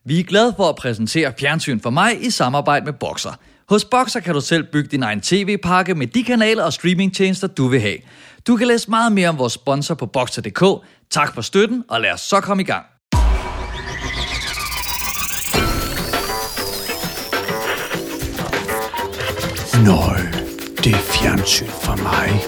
Vi er glade for at præsentere Fjernsyn for mig i samarbejde med Boxer. Hos Boxer kan du selv bygge din egen tv-pakke med de kanaler og streamingtjenester, du vil have. Du kan læse meget mere om vores sponsor på Boxer.dk. Tak for støtten, og lad os så komme i gang. Nøj, det er fjernsyn for mig.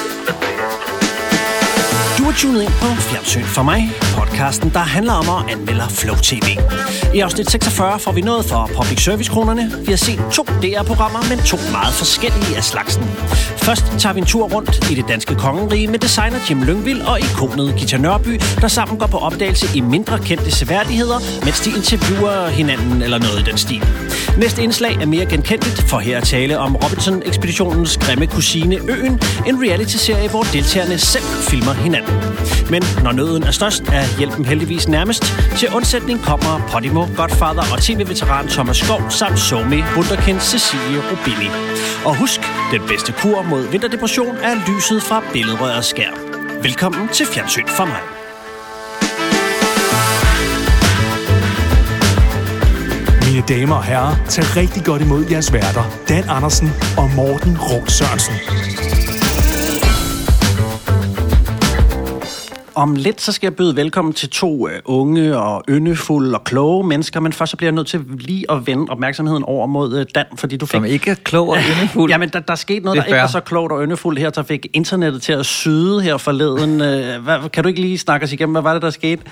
Du er tunet ind på Fjernsyn for mig, podcasten, der handler om at anmelde Flow TV. I afsnit 46 får vi noget for public service-kronerne. Vi har set 2 DR-programmer, men 2 meget forskellige af slagsen. Først tager vi en tur rundt i det danske kongerige med designer Jim Lyngvild og ikonet Gita Nørby, der sammen går på opdagelse i mindre kendte seværdigheder, mens de interviewer hinanden eller noget i den stil. Næste indslag er mere genkendeligt, for her at tale om Robinson-ekspeditionens grimme kusine Øen, en reality-serie, hvor deltagerne selv filmer hinanden. Men når nøden er størst, er hjælpen heldigvis nærmest. Til undsætning kommer Podimo, Godfather og tv-veteran Thomas Skov samt Somi, wunderkind Cecilie Rubini. Og husk, den bedste kur mod vinterdepression er lyset fra billedrørets skærm. Velkommen til Fjernsyn for mig. Mine damer og herrer, tag rigtig godt imod jeres værter, Dan Andersen og Morten Råk Sørensen. Om lidt så skal jeg byde velkommen til 2 unge og yndefulde og kloge mennesker, men først så bliver jeg nødt til lige at vende opmærksomheden over mod Dan, fordi du fik... Som ikke er klog og yndefuld. Jamen, der skete noget, der ikke var så klogt og yndefuldt her, der fik internettet til at syde her forleden. Kan du ikke lige snakke os igennem, hvad var det, der skete?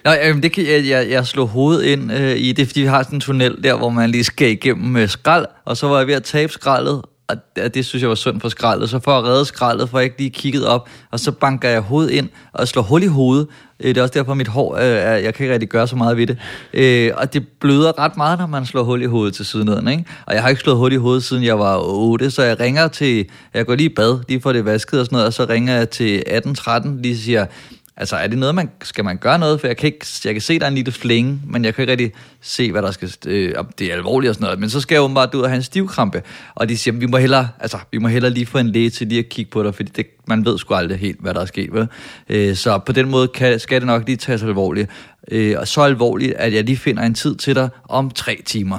Jeg slog hovedet ind i det, fordi vi har sådan en tunnel der, hvor man lige skal igennem skrald, og så var jeg ved at tabe skraldet, og det synes jeg var synd for skraldet. Så for at redde skraldet, for jeg ikke lige kigget op, og så banker jeg hovedet ind og slår hul i hovedet. Det er også derfor, mit hår, jeg kan ikke rigtig gøre så meget ved det. Og det bløder ret meget, når man slår hul i hovedet til siden, ikke? Og jeg har ikke slået hul i hovedet, siden jeg var 8, så jeg ringer til... Jeg går lige i bad, lige får det vasket og sådan noget, og så ringer jeg til 1813, lige siger... Altså, er det noget, skal man gøre noget? For jeg kan se, der er en lille flænge, men jeg kan ikke rigtig se, hvad der skal... det er alvorligt og sådan noget. Men så skal jeg åbenbart ud og have en stivkrampe. Og de siger, vi må hellere lige få en læge til lige at kigge på dig, fordi man ved sgu aldrig helt, hvad der er sket. Vel? Så på den måde skal det nok lige tages alvorligt. Og så alvorligt, at jeg lige finder en tid til dig om 3 timer.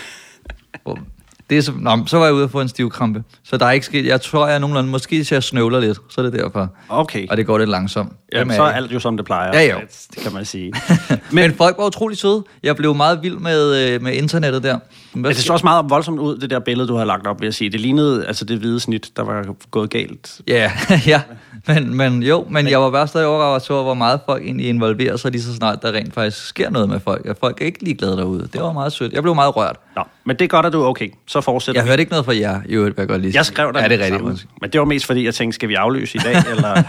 Det er så var jeg ude at få en stivkrampe. Så der er ikke sket... Jeg tror, jeg nogenlunde... Måske jeg snøvler lidt, så er det derfor. Okay. Og det går lidt langsomt. Ja, så er alt jo som det plejer. Ja, jo. Det kan man sige. Men folk var utrolig søde. Jeg blev meget vild med internettet der. Det så også meget voldsomt ud, det der billede, du havde lagt op, vil jeg sige. Det lignede altså det hvide snit, der var gået galt. Ja. Men jeg var bare stadig overrasket over, hvor meget folk egentlig involverer sig lige så snart, der rent faktisk sker noget med folk. At folk er ikke ligeglade derude. Det var meget sødt. Jeg blev meget rørt. Nå, men det er godt, at du er okay. Så fortsætter Jeg hørte ikke noget fra jer. Jo, det var godt lige. Jeg skrev dig. Ja, det er rigtigt. Men det var mest fordi, jeg tænkte, skal vi aflyse i dag, eller...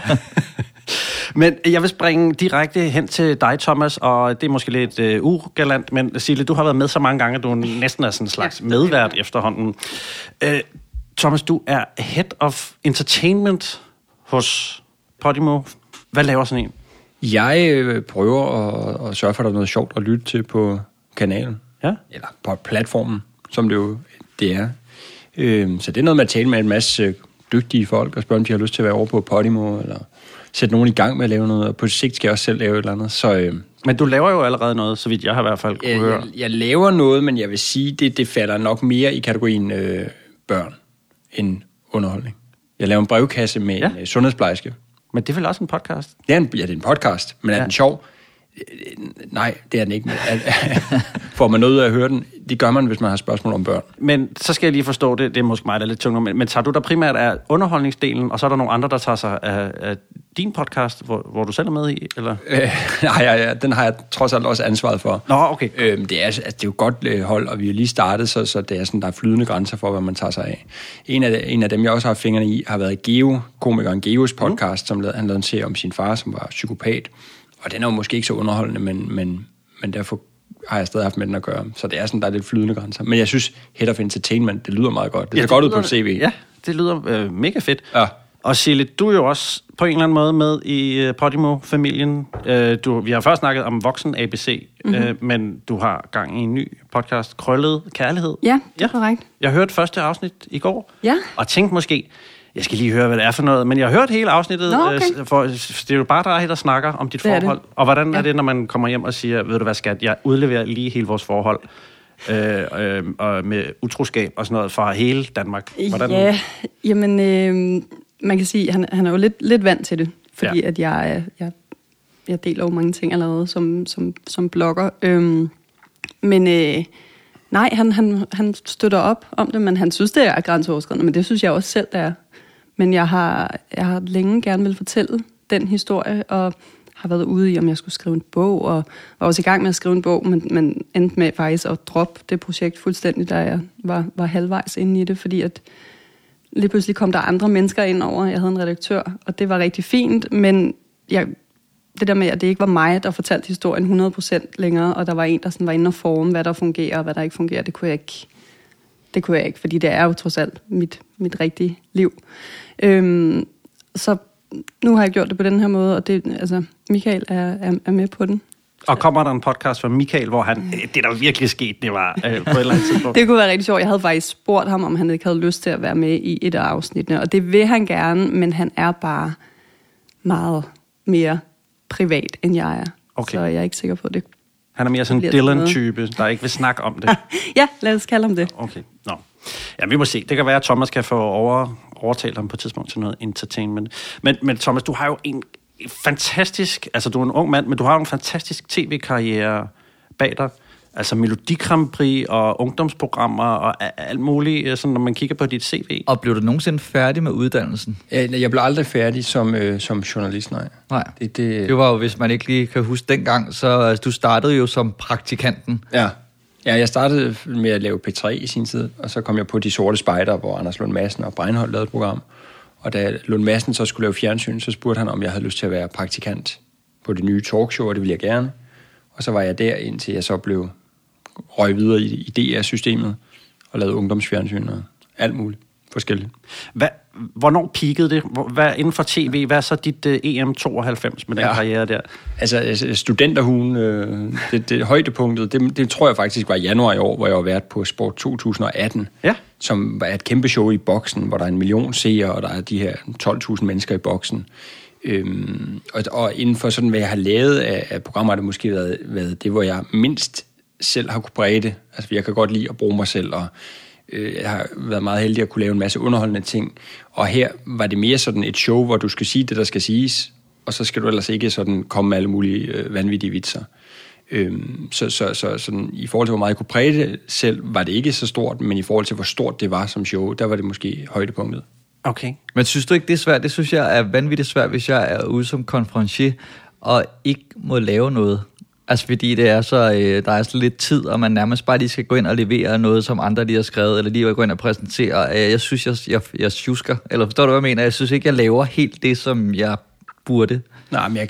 Men jeg vil springe direkte hen til dig, Thomas, og det er måske lidt ugalant, men Sille, du har været med så mange gange, at du næsten er sådan en slags medvært efterhånden. Thomas, du er Head of Entertainment hos Podimo. Hvad laver sådan en? Jeg prøver at sørge for, at der er noget sjovt at lytte til på kanalen. Ja? Eller på platformen, som det er. Så det er noget med at tale med en masse dygtige folk, og spørge, om de har lyst til at være over på Podimo, eller sætte nogen i gang med at lave noget, og på sigt skal jeg også selv lave et eller andet. Så, men du laver jo allerede noget, så vidt jeg har i hvert fald kunne høre. Jeg laver noget, men jeg vil sige, det falder nok mere i kategorien børn end underholdning. Jeg laver en brevkasse med en sundhedsplejerske. Men det er vel også en podcast? Det er en podcast, men er den sjov? Nej, det er den ikke. Får man noget af at høre den? Det gør man, hvis man har spørgsmål om børn. Men så skal jeg lige forstå det. Det er måske mig, der er lidt tungere. Men tager du der primært af underholdningsdelen, og så er der nogle andre, der tager sig af din podcast, hvor du selv er med i? Eller? Nej, den har jeg trods alt også ansvaret for. Nå, okay. Det er jo godt hold, og vi har lige startet, så det er sådan, der er flydende grænser for, hvad man tager sig af. En af dem, jeg også har fingrene i, har været komikeren Geos podcast, som han lavede en serie om sin far, som var psykopat. Og den er jo måske ikke så underholdende, men derfor har jeg stadig haft med den at gøre. Så det er sådan, der er lidt flydende grænser. Men jeg synes, Head of Entertainment, det lyder meget godt. Det ser godt ud på CV. Ja, det lyder mega fedt. Ja. Og Sille, du er jo også på en eller anden måde med i Podimo-familien. Vi har først snakket om Voksen ABC, men du har gang i en ny podcast, Krøllet Kærlighed. Ja, det er korrekt. Jeg hørte første afsnit i går, og tænkte måske... Jeg skal lige høre, hvad det er for noget. Men jeg har hørt hele afsnittet. Nå, okay. For det er jo bare dig, der snakker om dit forhold. Og hvordan er det, når man kommer hjem og siger, ved du hvad, skat, jeg udleverer lige hele vores forhold og med utroskab og sådan noget fra hele Danmark. Hvordan? Ja, jamen, man kan sige, han er jo lidt vant til det, fordi at jeg deler jo mange ting allerede som blogger. Men nej, han støtter op om det, men han synes, det er grænseoverskridende, men det synes jeg også selv, det er. Men jeg har længe gerne vil fortælle den historie, og har været ude i, om jeg skulle skrive en bog, og var også i gang med at skrive en bog, men endte med faktisk at droppe det projekt fuldstændig, da jeg var halvvejs inde i det, fordi at lige pludselig kom der andre mennesker ind over. Jeg havde en redaktør, og det var rigtig fint, men det der med, at det ikke var mig, der fortalte historien 100% længere, og der var en, der sådan var inde og forme, hvad der fungerer og hvad der ikke fungerer, det kunne jeg ikke, fordi det er jo trods alt mit rigtige liv. Så nu har jeg gjort det på den her måde, og det, altså, Michael er med på den. Og kommer der en podcast fra Michael, hvor han, det der virkelig skete, det var på et eller andet tidspunkt. Det kunne være rigtig sjovt. Jeg havde faktisk spurgt ham, om han ikke havde lyst til at være med i et af afsnittene, og det vil han gerne, men han er bare meget mere privat, end jeg er. Okay. Så jeg er ikke sikker på det. Han er mere sådan en Dylan-type, der ikke vil snakke om det. Ja, lad os kalde ham det. Okay, nå. Ja, vi må se. Det kan være, at Thomas kan få overtalt ham på et tidspunkt til noget entertainment. Men Thomas, du har jo en fantastisk, altså du er en ung mand, men du har jo en fantastisk tv-karriere bag dig. Altså Melodi Grand Prix og ungdomsprogrammer og alt muligt, sådan, når man kigger på dit CV. Og blev du nogensinde færdig med uddannelsen? Jeg blev aldrig færdig som journalist, nej. Nej, det var jo, hvis man ikke lige kan huske dengang, så altså, du startede jo som praktikanten. Ja, jeg startede med at lave P3 i sin tid, og så kom jeg på De Sorte Spejder, hvor Anders Lund Madsen og Breinholt lavede et program. Og da Lund Madsen så skulle lave fjernsyn, så spurgte han, om jeg havde lyst til at være praktikant på det nye talkshow, og det ville jeg gerne. Og så var jeg der, indtil jeg så blev røg videre i DR-systemet og lavede ungdomsfjernsyn og alt muligt forskelligt. Hvornår peakede det? Hvad inden for tv? Hvad er så dit EM92 med den karriere der? Altså studenterhugen, det højdepunktet, det tror jeg faktisk var i januar i år, hvor jeg var vært på Sport 2018, som var et kæmpe show i boksen, hvor der er 1 million seere, og der er de her 12.000 mennesker i boksen. Og inden for sådan, hvad jeg har lavet af programmer, har det måske været det, hvor jeg mindst selv har kunne præge det. Altså, jeg kan godt lide at bruge mig selv, og jeg har været meget heldig at kunne lave en masse underholdende ting. Og her var det mere sådan et show, hvor du skal sige det, der skal siges, og så skal du ellers ikke sådan komme med alle mulige vanvittige vitser. Så sådan, i forhold til, hvor meget jeg kunne præge det selv, var det ikke så stort, men i forhold til, hvor stort det var som show, der var det måske højdepunktet. Okay. Men synes du ikke, det er svært? Det synes jeg er vanvittigt svært, hvis jeg er ude som konferencier og ikke må lave noget. Altså fordi det er så, der er så lidt tid, og man nærmest bare lige skal gå ind og levere noget, som andre lige har skrevet, eller lige gå ind og præsentere. Jeg synes, jeg sjusker. Eller forstår du, hvad jeg mener? Jeg synes ikke, jeg laver helt det, som jeg burde. Nej, men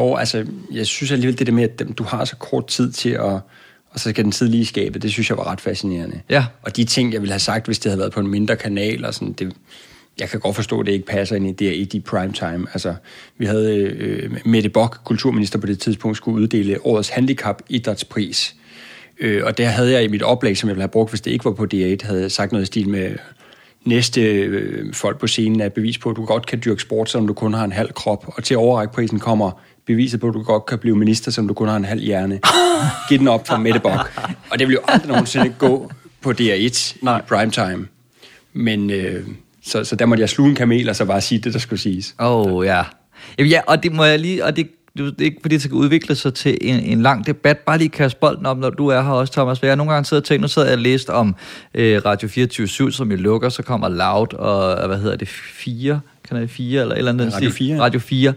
jeg synes alligevel det der med, at du har så kort tid til at, og så skal den tid lige skabe, det synes jeg var ret fascinerende. Ja. Og de ting, jeg ville have sagt, hvis det havde været på en mindre kanal, og sådan, jeg kan godt forstå, at det ikke passer ind i det i primetime. Altså, vi havde Mette Bock, kulturminister på det tidspunkt, skulle uddele årets handicap-idrætspris. Og der havde jeg i mit oplæg, som jeg ville have brugt, hvis det ikke var på DR1, havde sagt noget i stil med næste folk på scenen er bevis på, at du godt kan dyrke sport, selvom du kun har en halv krop. Og til overrækprisen kommer beviset på, at du godt kan blive minister, selvom du kun har en halv hjerne. Giv den op for Mette Bock. Og det vil jo aldrig nogensinde gå på DR1 i primetime. Men så der måtte jeg sluge en kamel, og så bare sige det, der skulle siges. Ja. Ja, og det må jeg lige, og det er ikke fordi, det skal udvikle sig til en lang debat. Bare lige kaste bolden op, når du er her også, Thomas. Jeg har nogle gange siddet og tænkt, nu sidder jeg og læst om Radio 24/7, som jo lukker, så kommer Loud og, hvad hedder det, 4? Kanal 4 eller et eller andet? Radio 4. Radio 4.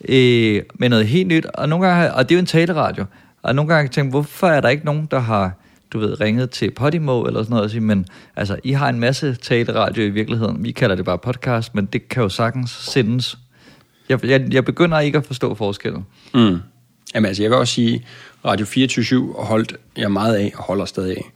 Med noget helt nyt. Og nogle gange, og det er jo en taleradio. Og nogle gange har jeg tænkt, hvorfor er der ikke nogen, der har ringet til Podimo eller sådan noget og sige, men altså, I har en masse taleradio i virkeligheden. Vi kalder det bare podcast, men det kan jo sagtens sendes. Jeg begynder ikke at forstå forskellen. Jamen altså, jeg vil også sige, Radio 24/7 holdt jeg meget af, og holder stadig af.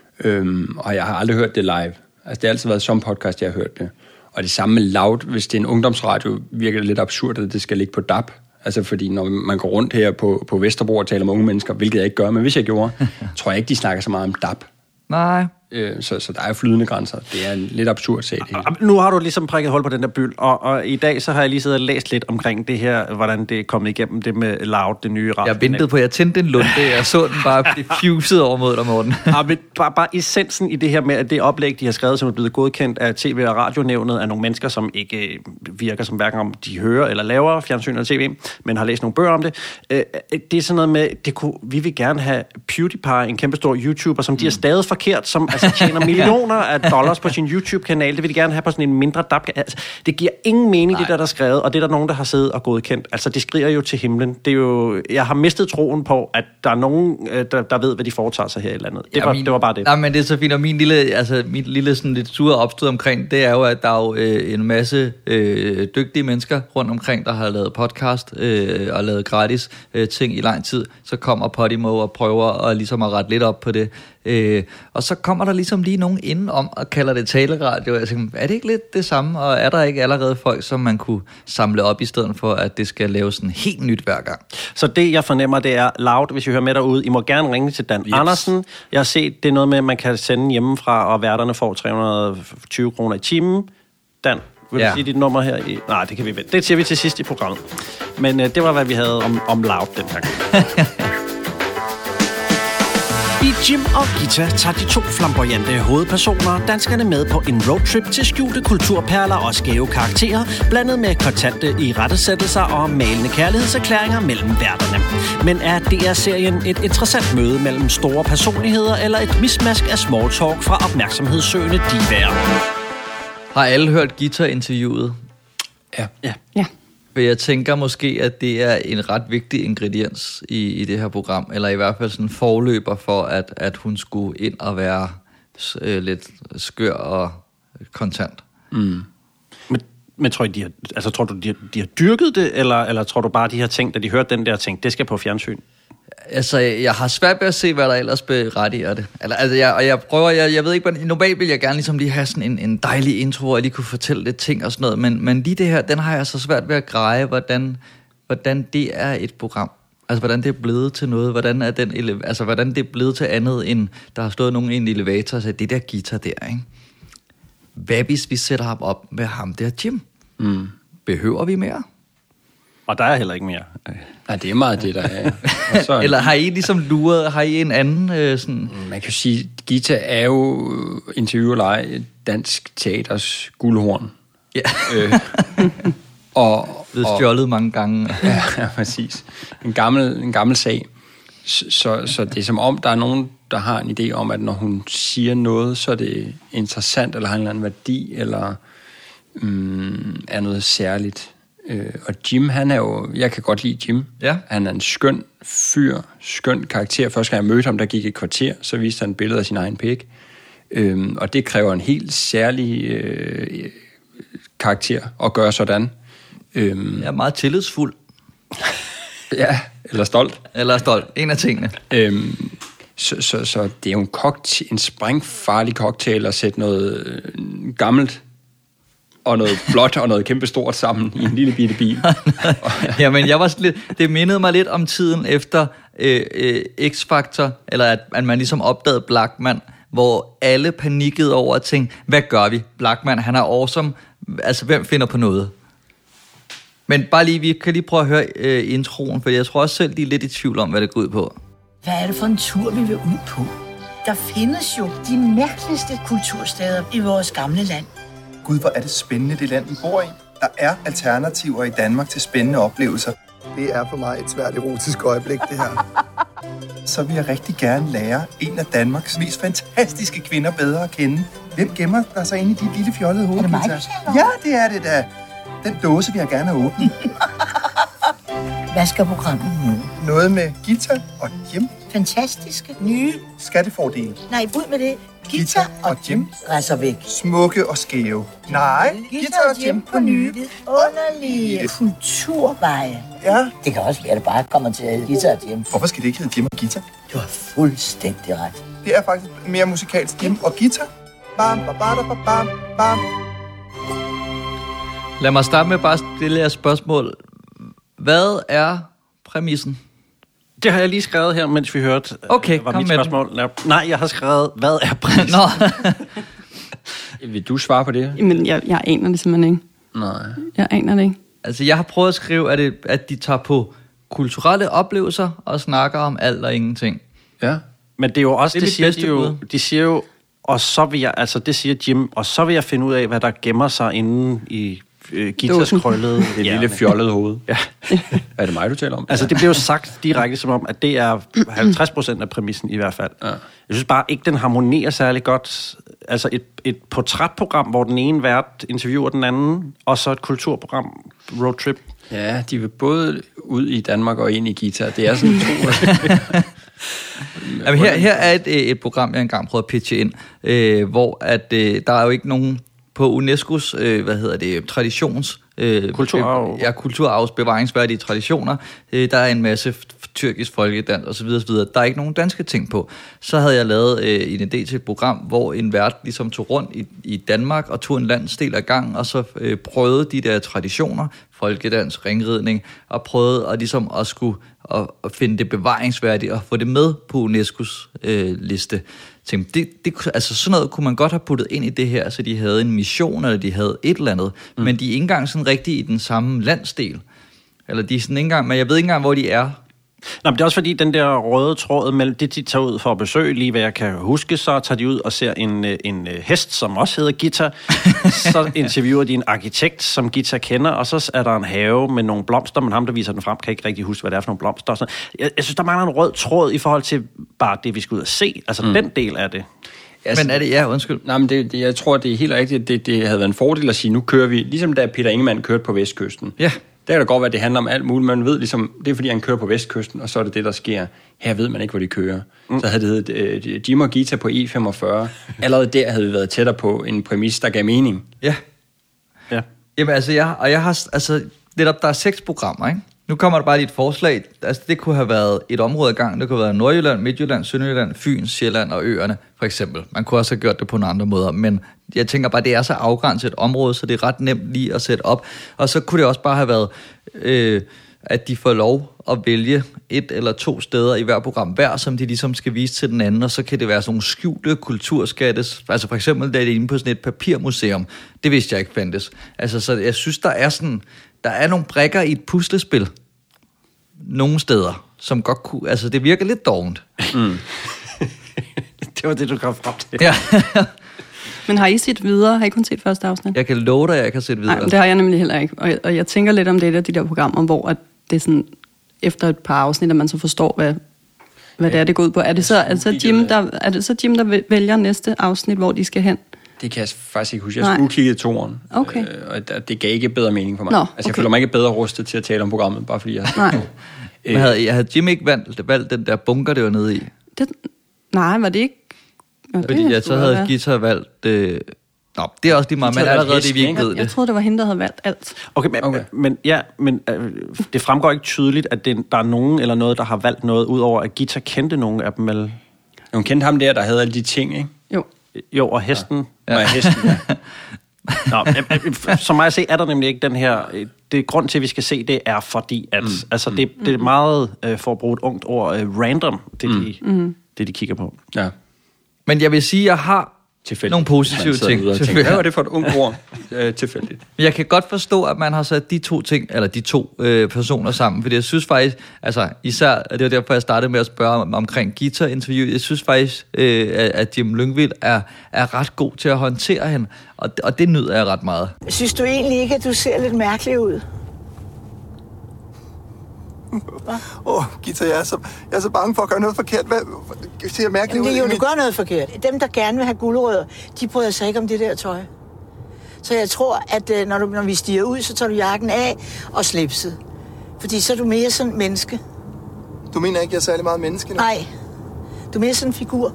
Og jeg har aldrig hørt det live. Altså, det har altid været som podcast, jeg har hørt det. Og det samme med Loud, hvis det er en ungdomsradio, virker det lidt absurd, at det skal ligge på DAB. Altså, fordi når man går rundt her på Vesterbro og taler med unge mennesker, hvilket jeg ikke gør, men hvis jeg gjorde, tror jeg ikke, de snakker så meget om DAB. Nej. Så der er flydende grænser. Det er en lidt absurd sag. Nu har du ligesom prikket hul på den der byld, og i dag så har jeg lige siddet og læst lidt omkring det her, hvordan det er kommet igennem det med Loud, det nye radio. Jeg ventede på, at jeg tændte en lunde, jeg så den bare blive fused over mod dig, Morten. Ja, men bare essensen i det her med, at det oplæg, de har skrevet, som er blevet godkendt af TV- og radionævnet, af nogle mennesker, som ikke virker som hverken om de hører eller laver fjernsyn eller tv, men har læst nogle bøger om det. Det er sådan noget med, vi vil gerne have PewDiePie, en kæmpestor YouTuber, som de har stavet forkert, som altså tjener millioner af dollars på sin YouTube-kanal. Det vil de gerne have på sådan en mindre dab. Altså, det giver ingen mening, det der er skrevet, og det er der nogen, der har siddet og godkendt. Altså, det skriger jo til himlen. Det er jo, jeg har mistet troen på, at der er nogen, der ved, hvad de foretager sig her i landet. Det var bare det. Nej, men det er så fint, og min lille sådan lidt sure opstød omkring, det er jo, at der er jo en masse dygtige mennesker rundt omkring, der har lavet podcast og lavet gratis ting i lang tid. Så kommer Podimo og prøver at ligesom at rette lidt op på det. Og så kommer der ligesom lige nogen indenom og kalder det taleradio. Jeg tænker, er det ikke lidt det samme? Og er der ikke allerede folk, som man kunne samle op, i stedet for, at det skal laves sådan helt nyt hver gang? Så det, jeg fornemmer, det er Loud, hvis I hører med derude. I må gerne ringe til Dan Andersen. Jeg har set, det er noget med, at man kan sende hjemmefra, og værterne får 320 kroner i timen. Dan, vil du sige dit nummer her? Nej, det kan vi vente. Det siger vi til sidst i programmet. Men det var, hvad vi havde om Loud den gang. I Jim og Gita tager de to flamboyante hovedpersoner danskerne med på en roadtrip til skjulte kulturperler og skæve karakterer, blandet med kontante irettesættelser og malende kærlighedserklæringer mellem værterne. Men er DR-serien et interessant møde mellem store personligheder eller et mismask af small talk fra opmærksomhedssøgende divaer? Har alle hørt Gita-interviewet? Ja. For jeg tænker måske, at det er en ret vigtig ingrediens i det her program, eller i hvert fald sådan en forløber for, at hun skulle ind og være lidt skør og kontant. Mm. Men tror du, de har dyrket det, eller tror du bare, de har tænkt, at de hørte den der ting, det skal på fjernsyn? Altså, jeg har svært ved at se, hvad der ellers berettiger det. Jeg ved ikke, normalt vil jeg gerne ligesom lige have sådan en dejlig intro, hvor jeg lige kunne fortælle lidt ting og sådan noget, men lige det her, den har jeg så svært ved at greje, hvordan det er et program. Altså, hvordan det er blevet til noget, hvordan det er blevet til andet, end der har stået nogen i en elevator og sagt, det der guitar der, ikke? Hvad hvis vi sætter ham op med ham der, Jim? Mm. Behøver vi mere? Og der er heller ikke mere. Nej, det er meget det, der er. Så, eller har I ligesom luret, har I en anden sådan... Man kan sige, Gita er jo interviewleje dansk teaters guldhorn. Ja. Og stjålet mange gange. Ja, præcis. En gammel sag. Så det er som om, der er nogen, der har en idé om, at når hun siger noget, så er det interessant, eller har en eller anden værdi, eller er noget særligt. Og Jim, han er jo... Jeg kan godt lide Jim. Ja. Han er en skøn fyr, skøn karakter. Første gang jeg mødte ham, der gik et kvarter, så viste han et billede af sin egen pæk. Og det kræver en helt særlig karakter at gøre sådan. Jeg er meget tillidsfuld. Ja, eller stolt. Eller stolt. En af tingene. Så det er jo en sprængfarlig cocktail at sætte noget gammelt og noget blåt og noget kæmpestort sammen i en lille bitte bil. Jamen, det mindede mig lidt om tiden efter X-Factor, eller at man ligesom opdagede Blachman, hvor alle panikkede over at tænke, hvad gør vi? Blachman, han er awesome. Altså, hvem finder på noget? Men bare lige, vi kan lige prøve at høre introen, for jeg tror også selv, de er lidt i tvivl om, hvad det går ud på. Hvad er det for en tur, vi vil ud på? Der findes jo de mærkeligste kultursteder i vores gamle land. Gud, hvor er det spændende, det land, vi bor i. Der er alternativer i Danmark til spændende oplevelser. Det er for mig et svært erotisk øjeblik, det her. Så vil jeg rigtig gerne lære en af Danmarks mest fantastiske kvinder bedre at kende. Hvem gemmer der sig inde i dit lille fjollede hoved? Er det mig, du siger? Ja, det er det da. Den dåse vil jeg gerne have åbnet. Hvad skal programmet nu? Noget med Gita og Jim. Fantastiske, nye... Skattefordele. Nej, ud med det. Gita og Jim rejser væk. Smukke og skæve. Nej, Gita og Jim på nye, underlige kulturveje. Ja. Det kan også være, at det bare kommer til at Gita og Jim. Hvorfor skal det ikke hedde Jim og Gita? Du har fuldstændig ret. Det er faktisk mere musikalsk. Jim og Gita. Bam, bam, bam, bam, bam. Lad mig starte med bare at stille jer spørgsmål. Hvad er præmissen? Det har jeg lige skrevet her, mens vi hørte. Okay, var kom mit med spørgsmål. Nej, jeg har skrevet, hvad er prisen? Nå. Vil du svare på det? Men jeg aner det simpelthen ikke. Nej. Jeg aner det ikke. Altså, jeg har prøvet at skrive, at de tager på kulturelle oplevelser og snakker om alt og ingenting. Ja. Men det er jo også, Det er mit bedste de siger jo, og så vil jeg, altså det siger Jim, og så vil jeg finde ud af, hvad der gemmer sig inde i Gitas krøllede. Det lille fjollede hoved. Ja. Er det mig, du taler om? Altså det bliver jo sagt direkte som om, at det er 50% af præmissen i hvert fald. Ja. Jeg synes bare ikke, den harmonerer særlig godt. Altså et portrætprogram, hvor den ene vært interviewer den anden, og så et kulturprogram, roadtrip. Ja, de vil både ud i Danmark og ind i Gita. Det er sådan to... Jamen, her er et program, jeg engang prøvede at pitche ind, hvor at, der er jo ikke nogen på UNESCO's, traditions... Kulturarv. Kulturarvs bevaringsværdige traditioner. Der er en masse tyrkisk folkedans osv. Der er ikke nogen danske ting på. Så havde jeg lavet en idé til et program, hvor en vært ligesom tog rundt i Danmark og tog en landsdel af gang, og så prøvede de der traditioner, folkedans, ringridning, og prøvede at, ligesom at skulle at finde det bevaringsværdigt og få det med på UNESCO's liste. Altså sådan noget kunne man godt have puttet ind i det her, så de havde en mission, eller de havde et eller andet, men de er ikke engang sådan rigtig i den samme landsdel. Eller de er sådan ikke engang, men jeg ved ikke engang, hvor de er. Nå, men det er også fordi, den der røde tråd mellem det, de tager ud for at besøge, lige hvad jeg kan huske, så tager de ud og ser en hest, som også hedder Gita. Så interviewer de en arkitekt, som Gita kender, og så er der en have med nogle blomster, men ham, der viser den frem, kan ikke rigtig huske, hvad det er for nogle blomster. Så jeg synes, der mangler en rød tråd i forhold til bare det, vi skal ud og se. Altså den del af det. Men er det, ja, undskyld. Nej, men jeg tror, det er helt rigtigt. Det havde været en fordel at sige, nu kører vi, ligesom da Peter Ingemann kørte på Vestkysten. Ja. Der kan det godt være, at det handler om alt muligt. Man ved ligesom, det er fordi, han kører på Vestkysten, og så er det det, der sker. Her ved man ikke, hvor de kører. Så havde det heddet Jim og Gita på E45. Allerede der havde vi været tættere på en præmis, der gav mening. Ja. Jamen altså, jeg har netop, der er 6 programmer, ikke? Nu kommer der bare lige et forslag. Altså, det kunne have været et område ad gangen. Det kunne have været Nordjylland, Midtjylland, Sønderjylland, Fyn, Sjælland og Øerne, for eksempel. Man kunne også have gjort det på nogle andre måder, men jeg tænker bare, det er så afgrænset et område, så det er ret nemt lige at sætte op. Og så kunne det også bare have været, at de får lov at vælge 1 eller 2 steder i hver program hver, som de ligesom skal vise til den anden, og så kan det være sådan nogle skjulte kulturskattes. Altså for eksempel, da det er inde på sådan et papirmuseum. Det vidste jeg ikke fandtes. Altså, så jeg synes, der er nogle brikker i et puslespil nogle steder, som godt kunne... Altså, det virker lidt dovent. Det var det, du kom frem til. Ja. Men har I set videre? Har I kun set første afsnit? Jeg kan love dig, at jeg kan set videre. Nej, det har jeg nemlig heller ikke. Og jeg tænker lidt om det af de der programmer, hvor at det er sådan, efter et par afsnit, at man så forstår, hvad det er, det går ud på. Er det så Jim, der vælger næste afsnit, hvor de skal hen? Det kan jeg faktisk ikke huske. Jeg skulle kigge toren. Okay. Og det gav ikke bedre mening for mig. Nå, Altså, jeg føler mig ikke bedre rustet til at tale om programmet, bare fordi jeg... Nej. Men havde Jim ikke valgt den der bunker, det var nede i? Nej, var det ikke... Fordi så havde Gita valgt... Nå, det er også lige meget, men allerede det, vi ikke ved det. Jeg troede, det var hende, der havde valgt alt. Okay, men det fremgår ikke tydeligt, at der er nogen eller noget, der har valgt noget, udover at Gita kendte nogen af dem, eller... Hun kendte ham der havde alle de ting, ikke? Jo, og hesten. Ja. Og hesten, ja. Nå, som mig at se, er der nemlig ikke den her... Det grund til, at vi skal se det, er fordi, at det er meget, for at bruge et ungt ord, random, det de kigger på. Ja. Men jeg vil sige, at jeg har nogle positive ting. Hvad var det for et ungt ord? Tilfældigt. Jeg kan godt forstå, at man har sat de to personer sammen, fordi jeg synes faktisk, altså især, det var derfor, jeg startede med at spørge omkring Gita-interviewet, jeg synes faktisk, at Jim Lyngvild er ret god til at håndtere hende, og det nyder jeg ret meget. Synes du egentlig ikke, at du ser lidt mærkelig ud? Gita, jeg er så bange for at gøre noget forkert. Hvad ser jeg mærkeligt ud? Jo, du gør noget forkert. Dem, der gerne vil have gulerødder, de bryder sig ikke om det der tøj. Så jeg tror, at når vi stiger ud, så tager du jakken af og slipset. Fordi så er du mere sådan en menneske. Du mener ikke, jeg er særlig meget menneske nu? Nej, du er mere sådan en figur.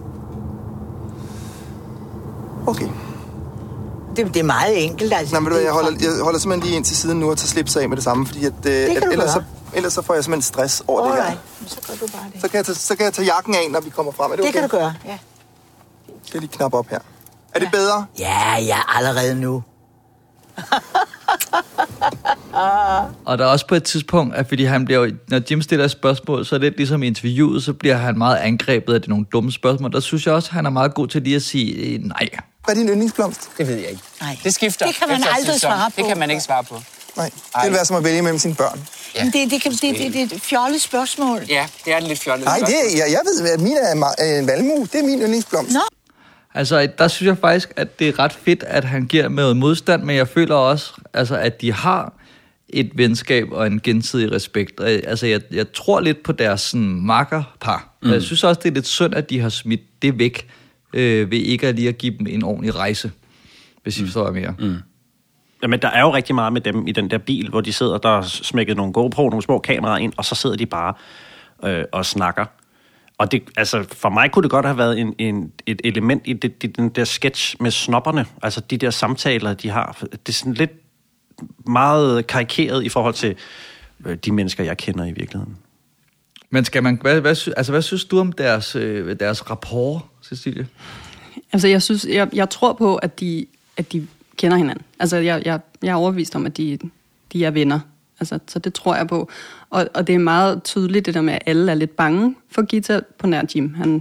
Okay. Det er meget enkelt. Altså. Nej, men jeg holder simpelthen lige ind til siden nu og tager slipset af med det samme, fordi ellers så får jeg simpelthen stress over det her. Så gør du bare det. Så kan jeg tage jakken af, når vi kommer frem. Er det okay? Det kan du gøre, ja. Jeg skal lige knappe op her. Er det bedre? Ja, allerede nu. Og der er også på et tidspunkt, at fordi han bliver, når Jim stiller et spørgsmål, så er det lidt ligesom i interviewet, så bliver han meget angrebet af det nogle dumme spørgsmål. Der synes jeg også, at han er meget god til lige at sige nej. Hvad er din yndlingsblomst? Det ved jeg ikke. Nej. Det skifter. Det kan man aldrig svare på. Det kan man ikke svare på. Nej, det vil være som at vælge mellem sine børn. Ja. Men det er et fjollet spørgsmål. Ja, det er en lidt fjollet. Nej, jeg ved, at min er en valmue. Det er min yndlingsblomst. Nå. Altså, der synes jeg faktisk, at det er ret fedt, at han giver med modstand, men jeg føler også, altså, at de har et venskab og en gensidig respekt. Altså, jeg tror lidt på deres sådan, makkerpar. Jeg synes også, det er lidt synd, at de har smidt det væk, ved ikke at lige at give dem en ordentlig rejse, hvis I forstår mere. Jamen, der er jo rigtig meget med dem i den der bil, hvor de sidder, der smækket nogle GoPro, nogle små kameraer ind, og så sidder de bare og snakker. Og det, altså, for mig kunne det godt have været et element i den der sketch med snopperne, altså de der samtaler, de har. Det er sådan lidt meget karikeret i forhold til de mennesker, jeg kender i virkeligheden. Men skal man, hvad synes du om deres rapport, Cecilie? Altså, jeg tror på, at de kender hinanden. Altså, jeg er overbevist om, at de er venner. Altså, så det tror jeg på. Og det er meget tydeligt, det der med, at alle er lidt bange for Gita på nær Jim. Han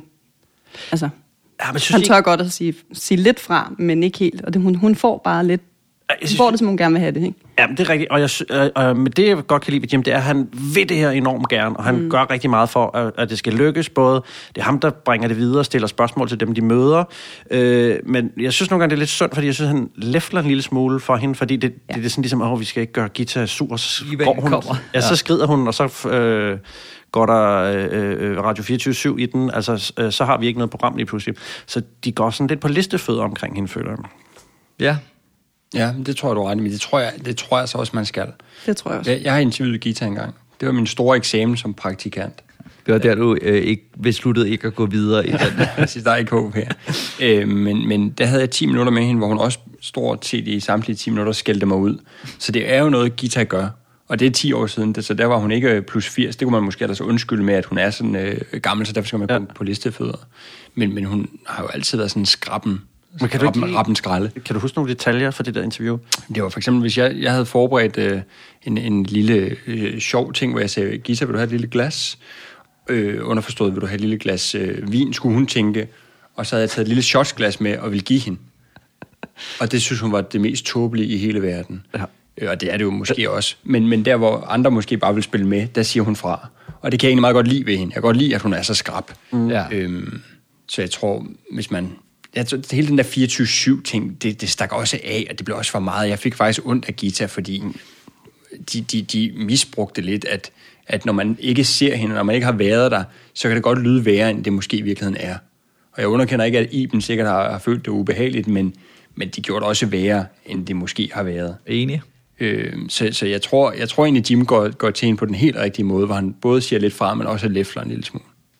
tør godt at sige lidt fra, men ikke helt. Og hun får bare lidt... Hun får det, som hun gerne vil have det, ikke? Ja, det er rigtigt. Og med det, jeg godt kan lide ved Jim, det er, at han vil det her enormt gerne, og han gør rigtig meget for, at det skal lykkes. Både det er ham, der bringer det videre og stiller spørgsmål til dem, de møder. Men jeg synes nogle gange, det er lidt synd, fordi jeg synes, han læfler en lille smule for hende, fordi det er sådan ligesom, vi skal ikke gøre Gita sur, så går hun. Ja, så skrider hun, og så går der Radio 24/7 i den. Altså, så har vi ikke noget program lige pludselig. Så de går sådan lidt på listefødder omkring hende, føler jeg. Ja. Ja, det tror jeg, du er ret i, men det tror jeg så også, man skal. Det tror jeg også. Jeg har interviewet Gita engang. Det var min store eksamen som praktikant. Det var der, du ikke besluttede ikke at gå videre i den. Præcis, der er ikke håb her. Men der havde jeg 10 minutter med hende, hvor hun også stort set i samtlige 10 minutter skældte mig ud. Så det er jo noget, Gita gør. Og det er 10 år siden, så der var hun ikke plus 80. Det kunne man måske ellers undskylde med, at hun er sådan gammel, så derfor skal man gå på listefødder. Men hun har jo altid været sådan skrappen. Men kan rappen skralde. Kan du huske nogle detaljer fra det der interview? Det var for eksempel, hvis jeg havde forberedt en lille sjov ting, hvor jeg sagde, Gita, vil du have et lille glas? Underforstået, vil du have et lille glas vin, skulle hun tænke. Og så havde jeg taget et lille shotsglas med og ville give hende. Og det synes hun var det mest tåbelige i hele verden. Ja. Og det er det jo måske også. Men der, hvor andre måske bare vil spille med, der siger hun fra. Og det kan jeg egentlig meget godt lide ved hende. Jeg kan godt lide, at hun er så skrap. Så jeg tror, hvis man... hele den der 24/7-ting, det stak også af, og det blev også for meget. Jeg fik faktisk ondt af Gita, fordi de misbrugte lidt, at når man ikke ser hende, når man ikke har været der, så kan det godt lyde værre, end det måske i virkeligheden er. Og jeg underkender ikke, at Iben sikkert har følt det ubehageligt, men de gjorde det også værre, end det måske har været. Enig. Så jeg tror egentlig, Jim går til hende på den helt rigtige måde, hvor han både siger lidt fra, men også læfler en lille smule.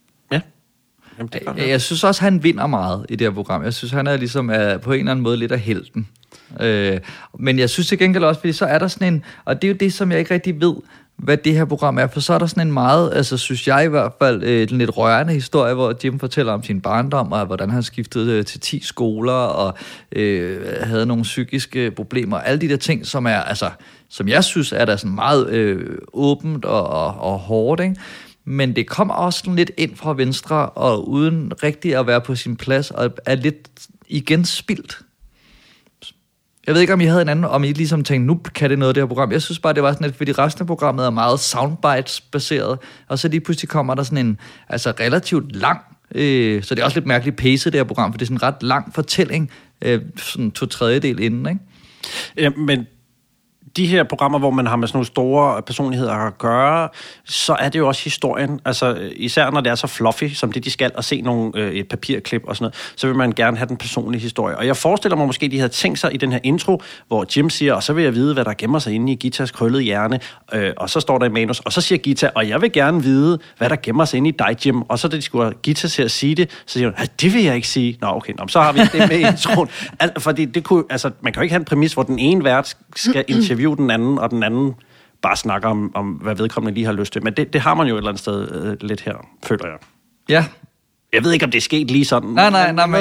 Jeg synes også, han vinder meget i det her program. Jeg synes, han er ligesom på en eller anden måde lidt af helten. Men jeg synes til gengæld også, fordi så er der sådan en... Og det er jo det, som jeg ikke rigtig ved, hvad det her program er. For så er der sådan en meget, altså synes jeg i hvert fald, en lidt rørende historie, hvor Jim fortæller om sin barndom, og hvordan han skiftede til 10 skoler, og havde nogle psykiske problemer. Alle de der ting, som er, altså, som jeg synes, er der sådan meget åbent og hårdt, ikke? Men det kommer også sådan lidt ind fra venstre, og uden rigtig at være på sin plads, og er lidt igen spildt. Jeg ved ikke, om I havde en anden, om I ligesom tænkte, nu kan det noget af det her program. Jeg synes bare, det var sådan lidt, fordi resten af programmet er meget soundbites-baseret, og så lige pludselig kommer der sådan en, altså relativt lang, så det er også lidt mærkeligt pacet, det her program, for det er sådan en ret lang fortælling, sådan 2/3 inden, ikke? Ja, men de her programmer, hvor man har med sådan nogle store personligheder at gøre, så er det jo også historien. Altså, især når det er så fluffy, som det de skal, og se et papirklip og sådan noget, så vil man gerne have den personlige historie. Og jeg forestiller mig måske, de havde tænkt sig i den her intro, hvor Jim siger, og så vil jeg vide, hvad der gemmer sig inde i Gitas krøllede hjerne, og så står der i manus, og så siger Gita, og jeg vil gerne vide, hvad der gemmer sig inde i dig, Jim. Og så da de skulle have Gita til at sige det, så siger hun, det vil jeg ikke sige. Nå, okay, så har vi det med introen. Fordi det kunne, altså, man kan jo ikke have en præmis, hvor den ene vært skal interviewe den anden, og den anden bare snakker om hvad vedkommende lige har lyst til. Men det har man jo et eller andet sted lidt her, føler jeg. Ja. Jeg ved ikke, om det er sket lige sådan. Nej, men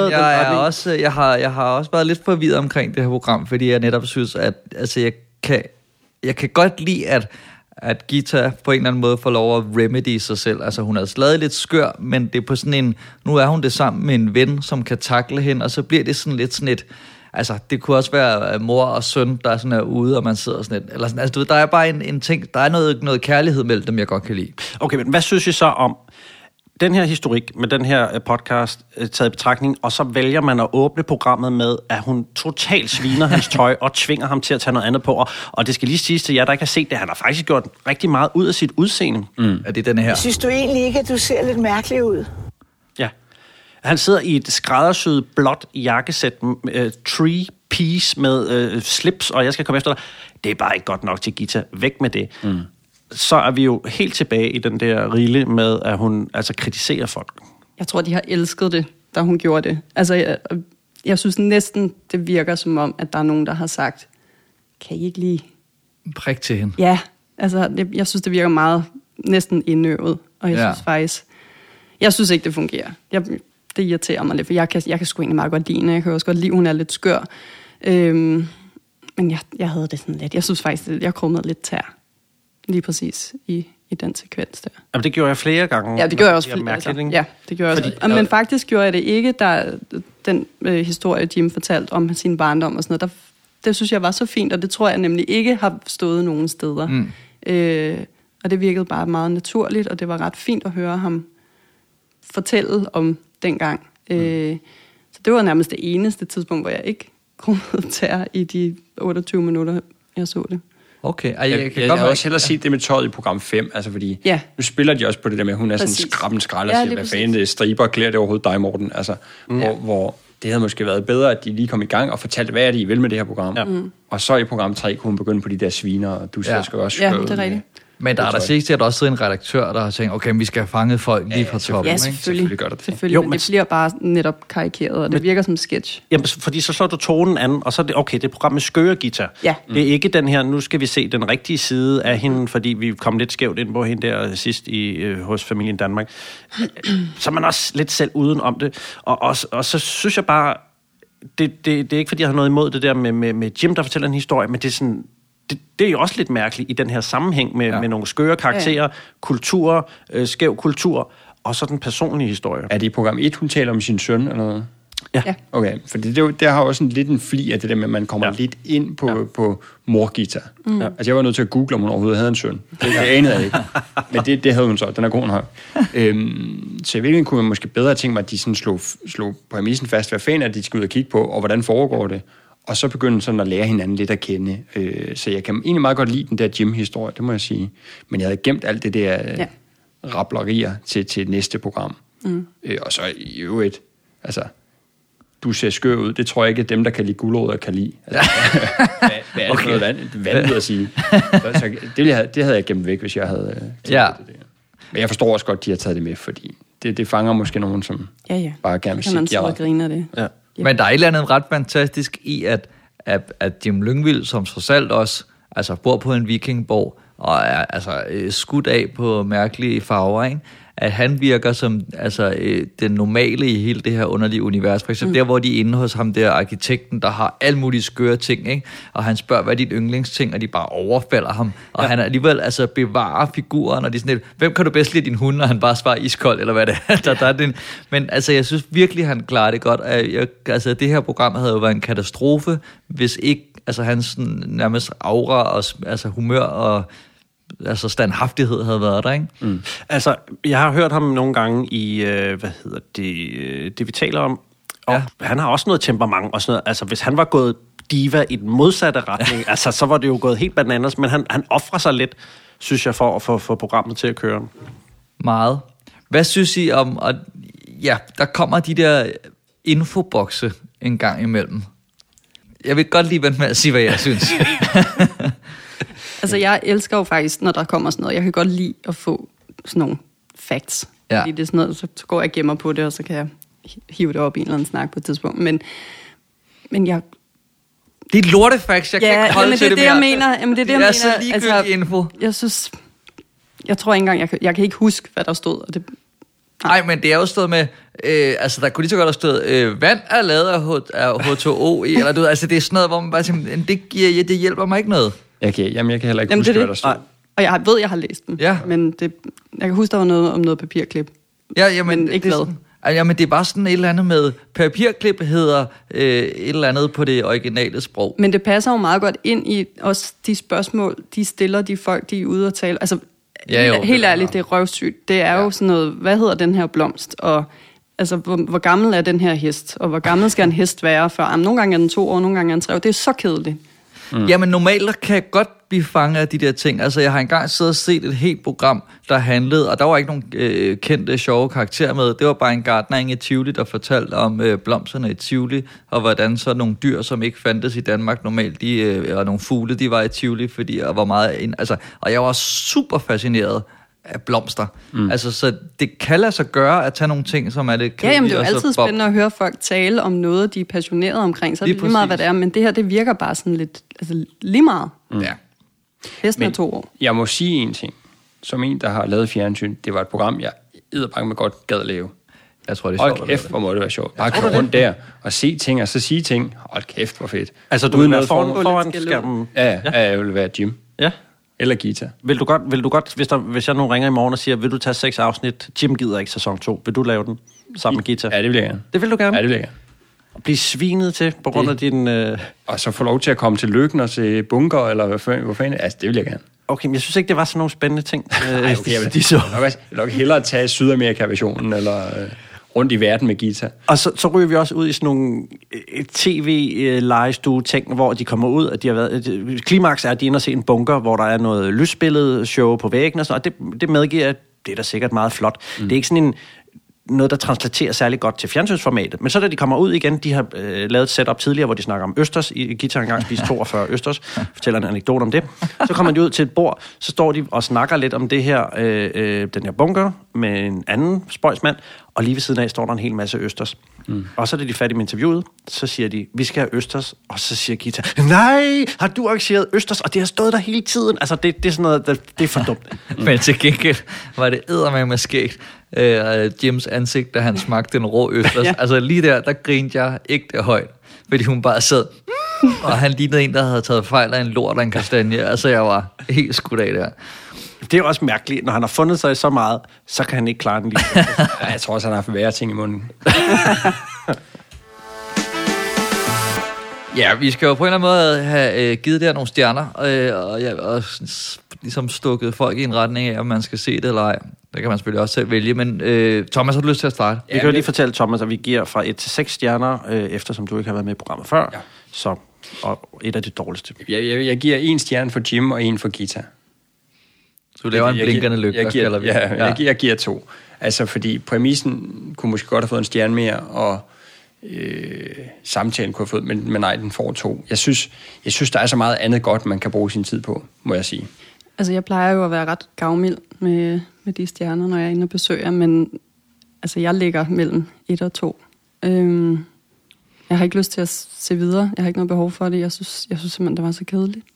jeg har også været lidt forvirret omkring det her program, fordi jeg netop synes, at altså, jeg kan godt lide, at Gita på en eller anden måde får lov at remedy sig selv. Altså hun er stadig lidt skør, men det er på sådan en, nu er hun det sammen med en ven, som kan takle hende, og så bliver det sådan lidt sådan et, altså det kunne også være mor og søn, der sådan er ude, og man sidder sådan lidt, eller sådan, altså du ved, der er bare en ting, der er noget kærlighed mellem dem, jeg godt kan lide. Okay, men hvad synes I så om den her historik med den her podcast taget i betragtning, og så vælger man at åbne programmet med, at hun totalt sviner hans tøj og tvinger ham til at tage noget andet på. Og det skal lige siges til jer, der ikke har set det, han har faktisk gjort rigtig meget ud af sit udseende. Er det denne her? Synes du egentlig ikke, at du ser lidt mærkelig ud? Ja. Han sidder i et skræddersyet blåt jakkesæt, tree piece med slips, og jeg skal komme efter dig. Det er bare ikke godt nok til Gita. Væk med det. Så er vi jo helt tilbage i den der rille med, at hun altså kritiserer folk. Jeg tror, de har elsket det, da hun gjorde det. Altså, jeg synes næsten, det virker som om, at der er nogen, der har sagt, kan I ikke lige... Prik til hende. Ja, altså, jeg synes, det virker meget næsten indøvet. Og jeg synes faktisk... Jeg synes ikke, det fungerer. Det irriterer mig lidt, for jeg kan sgu egentlig meget godt lide hende. Jeg kan også godt lide, hun er lidt skør. Men jeg havde det sådan lidt. Jeg synes faktisk, at jeg krummede lidt tær. Lige præcis i den sekvens der. Jamen, det gjorde jeg flere gange. Ja, det gjorde jeg også. Ja, det gjorde jeg også. Men faktisk gjorde jeg det ikke, da den historie, Jim fortalte om sin barndom og sådan noget, det synes jeg var så fint, og det tror jeg nemlig ikke har stået nogen steder. Og det virkede bare meget naturligt, og det var ret fint at høre ham fortælle om dengang. Så det var nærmest det eneste tidspunkt, hvor jeg ikke krummede tær i de 28 minutter, jeg så det. Okay, jeg har også hellere set det med tøjet i program 5, altså fordi nu spiller de også på det der med, at hun er sådan skrabben skralder, siger, hvad fanden det er, striber, klæder det overhovedet dig, Morten, altså, hvor det havde måske været bedre, at de lige kom i gang og fortalte, hvad er det, I vil med det her program, og så i program 3 kunne hun begynde på de der sviner, og du skal også det er rigtigt. Men der er der sikkert også siddet en redaktør, der har tænkt, okay, vi skal have fanget folk lige fra toppen. Ja, selvfølgelig gør det. Selvfølgelig, men det bliver bare netop karikeret, og det virker som en sketch. Jamen, fordi så slår du tonen an, og så er det, okay, det er program med skøre Gita. Ja. Det er ikke den her, nu skal vi se den rigtige side af hende, fordi vi kom lidt skævt ind på hende der sidst hos Familien Danmark. Så er man også lidt selv uden om det. Og så synes jeg bare, det er ikke fordi, jeg har noget imod det der med Jim, der fortæller en historie, men det er sådan... Det er jo også lidt mærkeligt i den her sammenhæng med nogle skøre karakterer, kultur, skæv kultur, og så den personlige historie. Er det i program 1, hun taler om sin søn eller noget? Ja. Okay, for der har også lidt en fli af det der med, at man kommer lidt ind på mor Gita. Altså jeg var nødt til at google, om hun overhovedet havde en søn. Det anede jeg ikke. Men det havde hun så. Den er god nok. Så i virkeligheden kunne man måske bedre tænke mig, at de sådan slog præmissen fast, hvad fanden er de skal ud og kigge på, og hvordan foregår det. Og så begyndte sådan at lære hinanden lidt at kende. Så jeg kan egentlig meget godt lide den der Jim-historie, det må jeg sige. Men jeg havde gemt alt det der rablerier til næste program. Og så i øvrigt, altså, du ser skør ud. Det tror jeg ikke, at dem, der kan lide gulerødder, kan lide. Altså, hvad er det for noget vandet at sige? Så det havde jeg gemt væk, hvis jeg havde det. Men jeg forstår også godt, at de har taget det med, fordi det fanger måske nogen, som bare gerne vil sige, man så griner det. Ja. Men der er et eller andet ret fantastisk i, at Jim Lyngvild, som trods alt også bor på en vikingborg, og er skudt af på mærkelige farver, ikke? At han virker som den normale i hele det her underlige univers. For eksempel der, hvor de er inde hos ham, der arkitekten, der har alle mulige skøre ting, ikke? Og han spørger, hvad er dit yndlingsting, og de bare overfalder ham. Og han alligevel bevarer figuren, og de sådan lidt, hvem kan du bedst lide din hund, og han bare svarer iskold, eller hvad det er. Men jeg synes virkelig, han klarer det godt. Det her program havde jo været en katastrofe, hvis ikke hans nærmest aura og humør og standhaftighed havde været der, ikke? Jeg har hørt ham nogle gange i, det vi taler om, og han har også noget temperament og sådan noget. Altså, hvis han var gået diva i den modsatte retning, så var det jo gået helt bananas, men han offrer sig lidt, synes jeg, for at få programmet til at køre. Meget. Hvad synes I om, der kommer de der infobokse en gang imellem. Jeg vil godt lige vente med at sige, hvad jeg synes. Jeg elsker jo faktisk, når der kommer sådan noget. Jeg kan godt lide at få sådan nogle facts. Ja. Fordi det er sådan noget, så går jeg og gemmer på det, og så kan jeg hive det op i en eller anden snak på et tidspunkt. Men jeg... Det er lortefacts, jeg kan ikke holde til det mere. Det er det, jeg mener. Så ligegyldig info. Jeg tror ikke engang, jeg kan ikke huske, hvad der stod. Og det... Nej, men det er jo stået med, der kunne lige så godt have stået, vand er lavet af H2O, eller du ved, det er sådan noget, hvor man bare siger, det hjælper mig ikke noget. Jeg kan heller ikke huske, hvad der stod. Og jeg har læst dem. Ja. Men jeg kan huske, der var noget om noget papirklip. Ja, men ikke hvad. Jamen, det er bare sådan et eller andet med... Papirklip hedder et eller andet på det originale sprog. Men det passer jo meget godt ind i også de spørgsmål, de stiller de folk, de er ude og tale. Altså, helt ærligt, det er røvsygt. Det er jo sådan noget, hvad hedder den her blomst? Og altså, hvor gammel er den her hest? Og hvor gammel skal en hest være? For nogle gange er den 2 år, nogle gange er den 3 år. Det er så kedeligt. Jamen normalt kan jeg godt blive fanget af de der ting. Altså jeg har engang siddet og set et helt program, der handlede, og der var ikke nogen kendte, sjove karakterer med. Det var bare en gartner i Tivoli, der fortalte om blomsterne i Tivoli, og hvordan så nogle dyr, som ikke fandtes i Danmark normalt, og nogle fugle, de var i Tivoli, fordi jeg var meget... og jeg var super fascineret af blomster. Altså, så det kan lade sig gøre at tage nogle ting, som er lidt kedelige. Ja, jamen, det er jo altid spændende at høre folk tale om noget, de er passionerede omkring, så er det lige meget, hvad det er, men det her, det virker bare sådan lidt, altså lige meget. Ja. Hesten er 2 år. Jeg må sige en ting, som en, der har lavet fjernsyn, det var et program, jeg edderbanke med godt gad lave. Jeg tror, det er sjovt. Hold kæft, hvor må det være sjovt. Bare komme rundt der og se ting, og så sige ting. Hold kæft, hvor fedt. Altså, du vil være foran skærmen? Ja, jeg vil være Jim. Ja. Eller Gita. Vil du godt hvis jeg nu ringer i morgen og siger, vil du tage 6 afsnit? Jim gider ikke sæson 2. Vil du lave den sammen med Gita? Ja, det vil jeg gerne. Det vil du gerne? Ja, det vil jeg gerne. Og blive svinet til på grund af din... Og så få lov til at komme til Løkken og se bunker, eller hvad fanden? Altså, det vil jeg gerne. Okay, men jeg synes ikke, det var sådan nogle spændende ting. Nej, okay, jeg vil nok hellere tage Sydamerika-versionen, eller rundt i verden med Gita. Og så ryger vi også ud i sådan nogle tv-legestue-ting, hvor de kommer ud, at de har været... Klimaks er, at de er inde og se en bunker, hvor der er noget lysbillede-show på væggen og sådan, og det medgiver, at det er da sikkert meget flot. Det er ikke sådan noget, der translaterer særlig godt til fjernsynsformatet. Men så da de kommer ud igen, de har lavet et setup tidligere, hvor de snakker om østers. I Gita engang spiste 42 østers. Fortæller en anekdote om det. Så kommer de ud til et bord, så står de og snakker lidt om det her, den her bunker med en anden spøjsmand, og lige ved siden af står der en hel masse østers. Og så er de færdige med interviewet, så siger de, vi skal have østers, og så siger Gita, nej, har du arrangeret østers, og det har stået der hele tiden. Altså, det er sådan noget, det er for dumt. Men til gengæld var det eddermame skægt, Jims ansigt, da han smagte den rå østers. Ja. Altså lige der grinte jeg ikke det højt, fordi hun bare sad, og han lignede en, der havde taget fejl af en lort og en kastanje. Altså jeg var helt skudt af der. Det er også mærkeligt, når han har fundet sig så meget, så kan han ikke klare den lige. Ja, jeg tror også, han har haft værre ting i munden. Ja, vi skal jo på en eller anden måde have givet der nogle stjerner, og ligesom stukket folk i en retning af, om man skal se det eller ej. Det kan man selvfølgelig også selv vælge, men Thomas, har du lyst til at starte? Vi kan jo lige fortælle, Thomas, at vi giver fra 1 til 6 stjerner, eftersom du ikke har været med i programmet før. Ja. Så, og et af de dårligste. Jeg giver 1 stjerne for Jim og 1 for Gita. Så du laver en blinkende lygte, kalder vi. Jeg giver 2. Altså, fordi præmissen kunne måske godt have fået en stjerne mere, og samtalen kunne have fået, men nej, den får 2. Jeg synes, der er så meget andet godt, man kan bruge sin tid på, må jeg sige. Altså, jeg plejer jo at være ret gavmild med de stjerner, når jeg er inde og besøger, men altså, jeg ligger mellem 1 og 2. Jeg har ikke lyst til at se videre. Jeg har ikke noget behov for det. Jeg synes simpelthen, det var så kedeligt.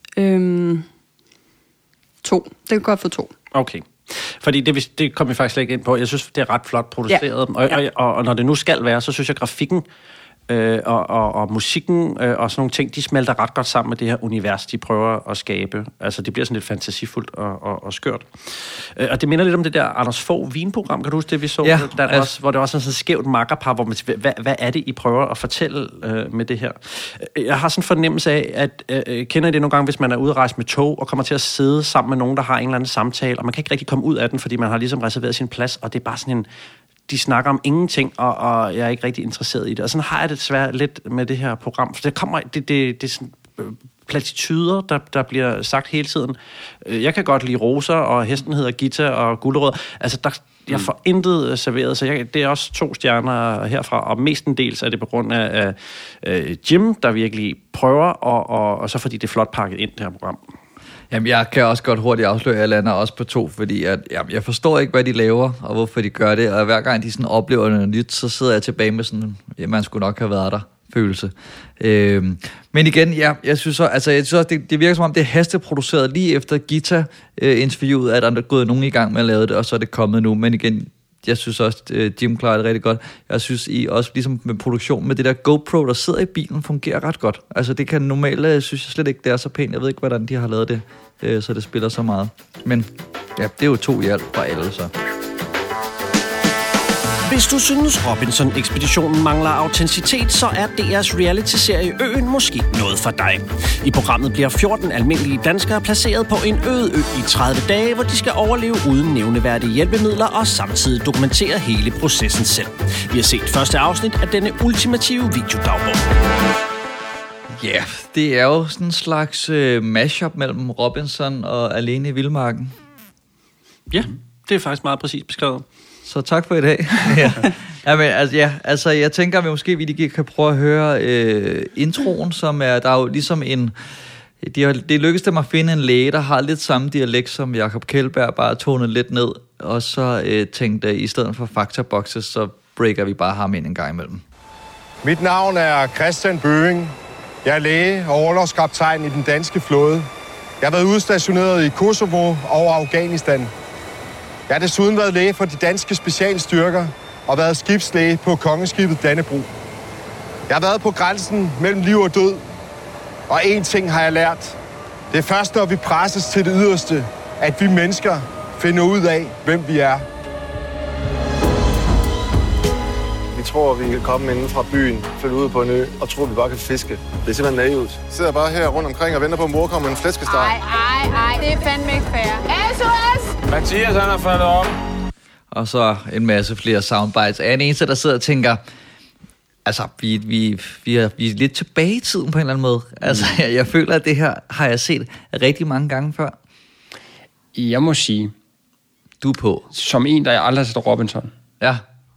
2. Det kan godt få 2. Okay. Fordi det kom vi faktisk slet ikke ind på. Jeg synes, det er ret flot produceret. Ja. Og når det nu skal være, så synes jeg, grafikken og musikken og sådan nogle ting, de smelter ret godt sammen med det her univers, de prøver at skabe. Altså, det bliver sådan lidt fantasifuldt og skørt. Og det minder lidt om det der Anders Fogh vinprogram, kan du huske det, vi så? Ja, hvor det også er sådan et skævt makkerpar, hvor man siger, hvad er det, I prøver at fortælle med det her? Jeg har sådan en fornemmelse af, at kender I det nogle gange, hvis man er ude at rejse med tog, og kommer til at sidde sammen med nogen, der har en eller anden samtale, og man kan ikke rigtig komme ud af den, fordi man har ligesom reserveret sin plads, og det er bare sådan en... De snakker om ingenting, og jeg er ikke rigtig interesseret i det. Og sådan har jeg det svært lidt med det her program. For det er sådan platituder, der bliver sagt hele tiden. Jeg kan godt lide roser, og hesten hedder Gita og gulerød. Altså, jeg får intet serveret, så det er også 2 stjerner herfra, og mestendels er det på grund af Jim, der virkelig prøver, og så fordi det er flot pakket ind, det her program. Jamen, jeg kan også godt hurtigt afsløre, at jeg lander også på 2, fordi jeg forstår ikke, hvad de laver, og hvorfor de gør det, og hver gang de sådan oplever noget nyt, så sidder jeg tilbage med sådan, man skulle nok have været der, følelse. Men igen, jeg synes også, det virker som om, det er hasteproduceret lige efter Gita-interviewet, at der er gået nogen i gang med at lave det, og så er det kommet nu, men igen, Jeg synes også, Jim klarer det rigtig godt. Jeg synes også ligesom med produktion med det der GoPro, der sidder i bilen, fungerer ret godt. Altså det kan normalt, synes jeg slet ikke, det er så pænt. Jeg ved ikke, hvordan de har lavet det, så det spiller så meget. Men ja, det er jo 2 i alt for alle, så. Hvis du synes, Robinson-ekspeditionen mangler autenticitet, så er DR's reality-serie Øen måske noget for dig. I programmet bliver 14 almindelige danskere placeret på en øde ø i 30 dage, hvor de skal overleve uden nævneværdige hjælpemidler og samtidig dokumentere hele processen selv. Vi har set første afsnit af denne ultimative videodagbog. Ja, det er jo sådan en slags mashup mellem Robinson og Alene i Vildmarken. Ja, det er faktisk meget præcist beskrevet. Så tak for i dag. Altså, jeg tænker, at vi måske lige kan prøve at høre introen, som er, der er jo ligesom en... Det lykkedes dem at finde en læge, der har lidt samme dialekt som Jacob Kjeldberg, bare tonet lidt ned, og så tænkte i stedet for faktaboxes, så breaker vi bare ham ind en gang imellem. Mit navn er Christian Bøving. Jeg er læge og orlogskaptajn i den danske flåde. Jeg har været udstationeret i Kosovo og Afghanistan. Jeg har desuden været læge for de danske specialstyrker og været skibslæge på kongeskibet Dannebrog. Jeg har været på grænsen mellem liv og død, og én ting har jeg lært. Det er først, når vi presses til det yderste, at vi mennesker finder ud af, hvem vi er. Vi tror, vi kan komme inden fra byen, følge ud på en ø og tror, vi bare kan fiske. Det er simpelthen naivt. Vi sidder bare her rundt omkring og venter på, at mor kommer med en flæskesteg. Ej, det er fandme ikke fair. SOS! Mathias, han har faldet om. Og så en masse flere soundbites. Er en eneste, der sidder og tænker, altså, vi er lidt tilbage i tiden på en eller anden måde. Altså, jeg føler, at det her har jeg set rigtig mange gange før. Jeg må sige, du er på. Som en, der jeg aldrig har set Robinson, ja.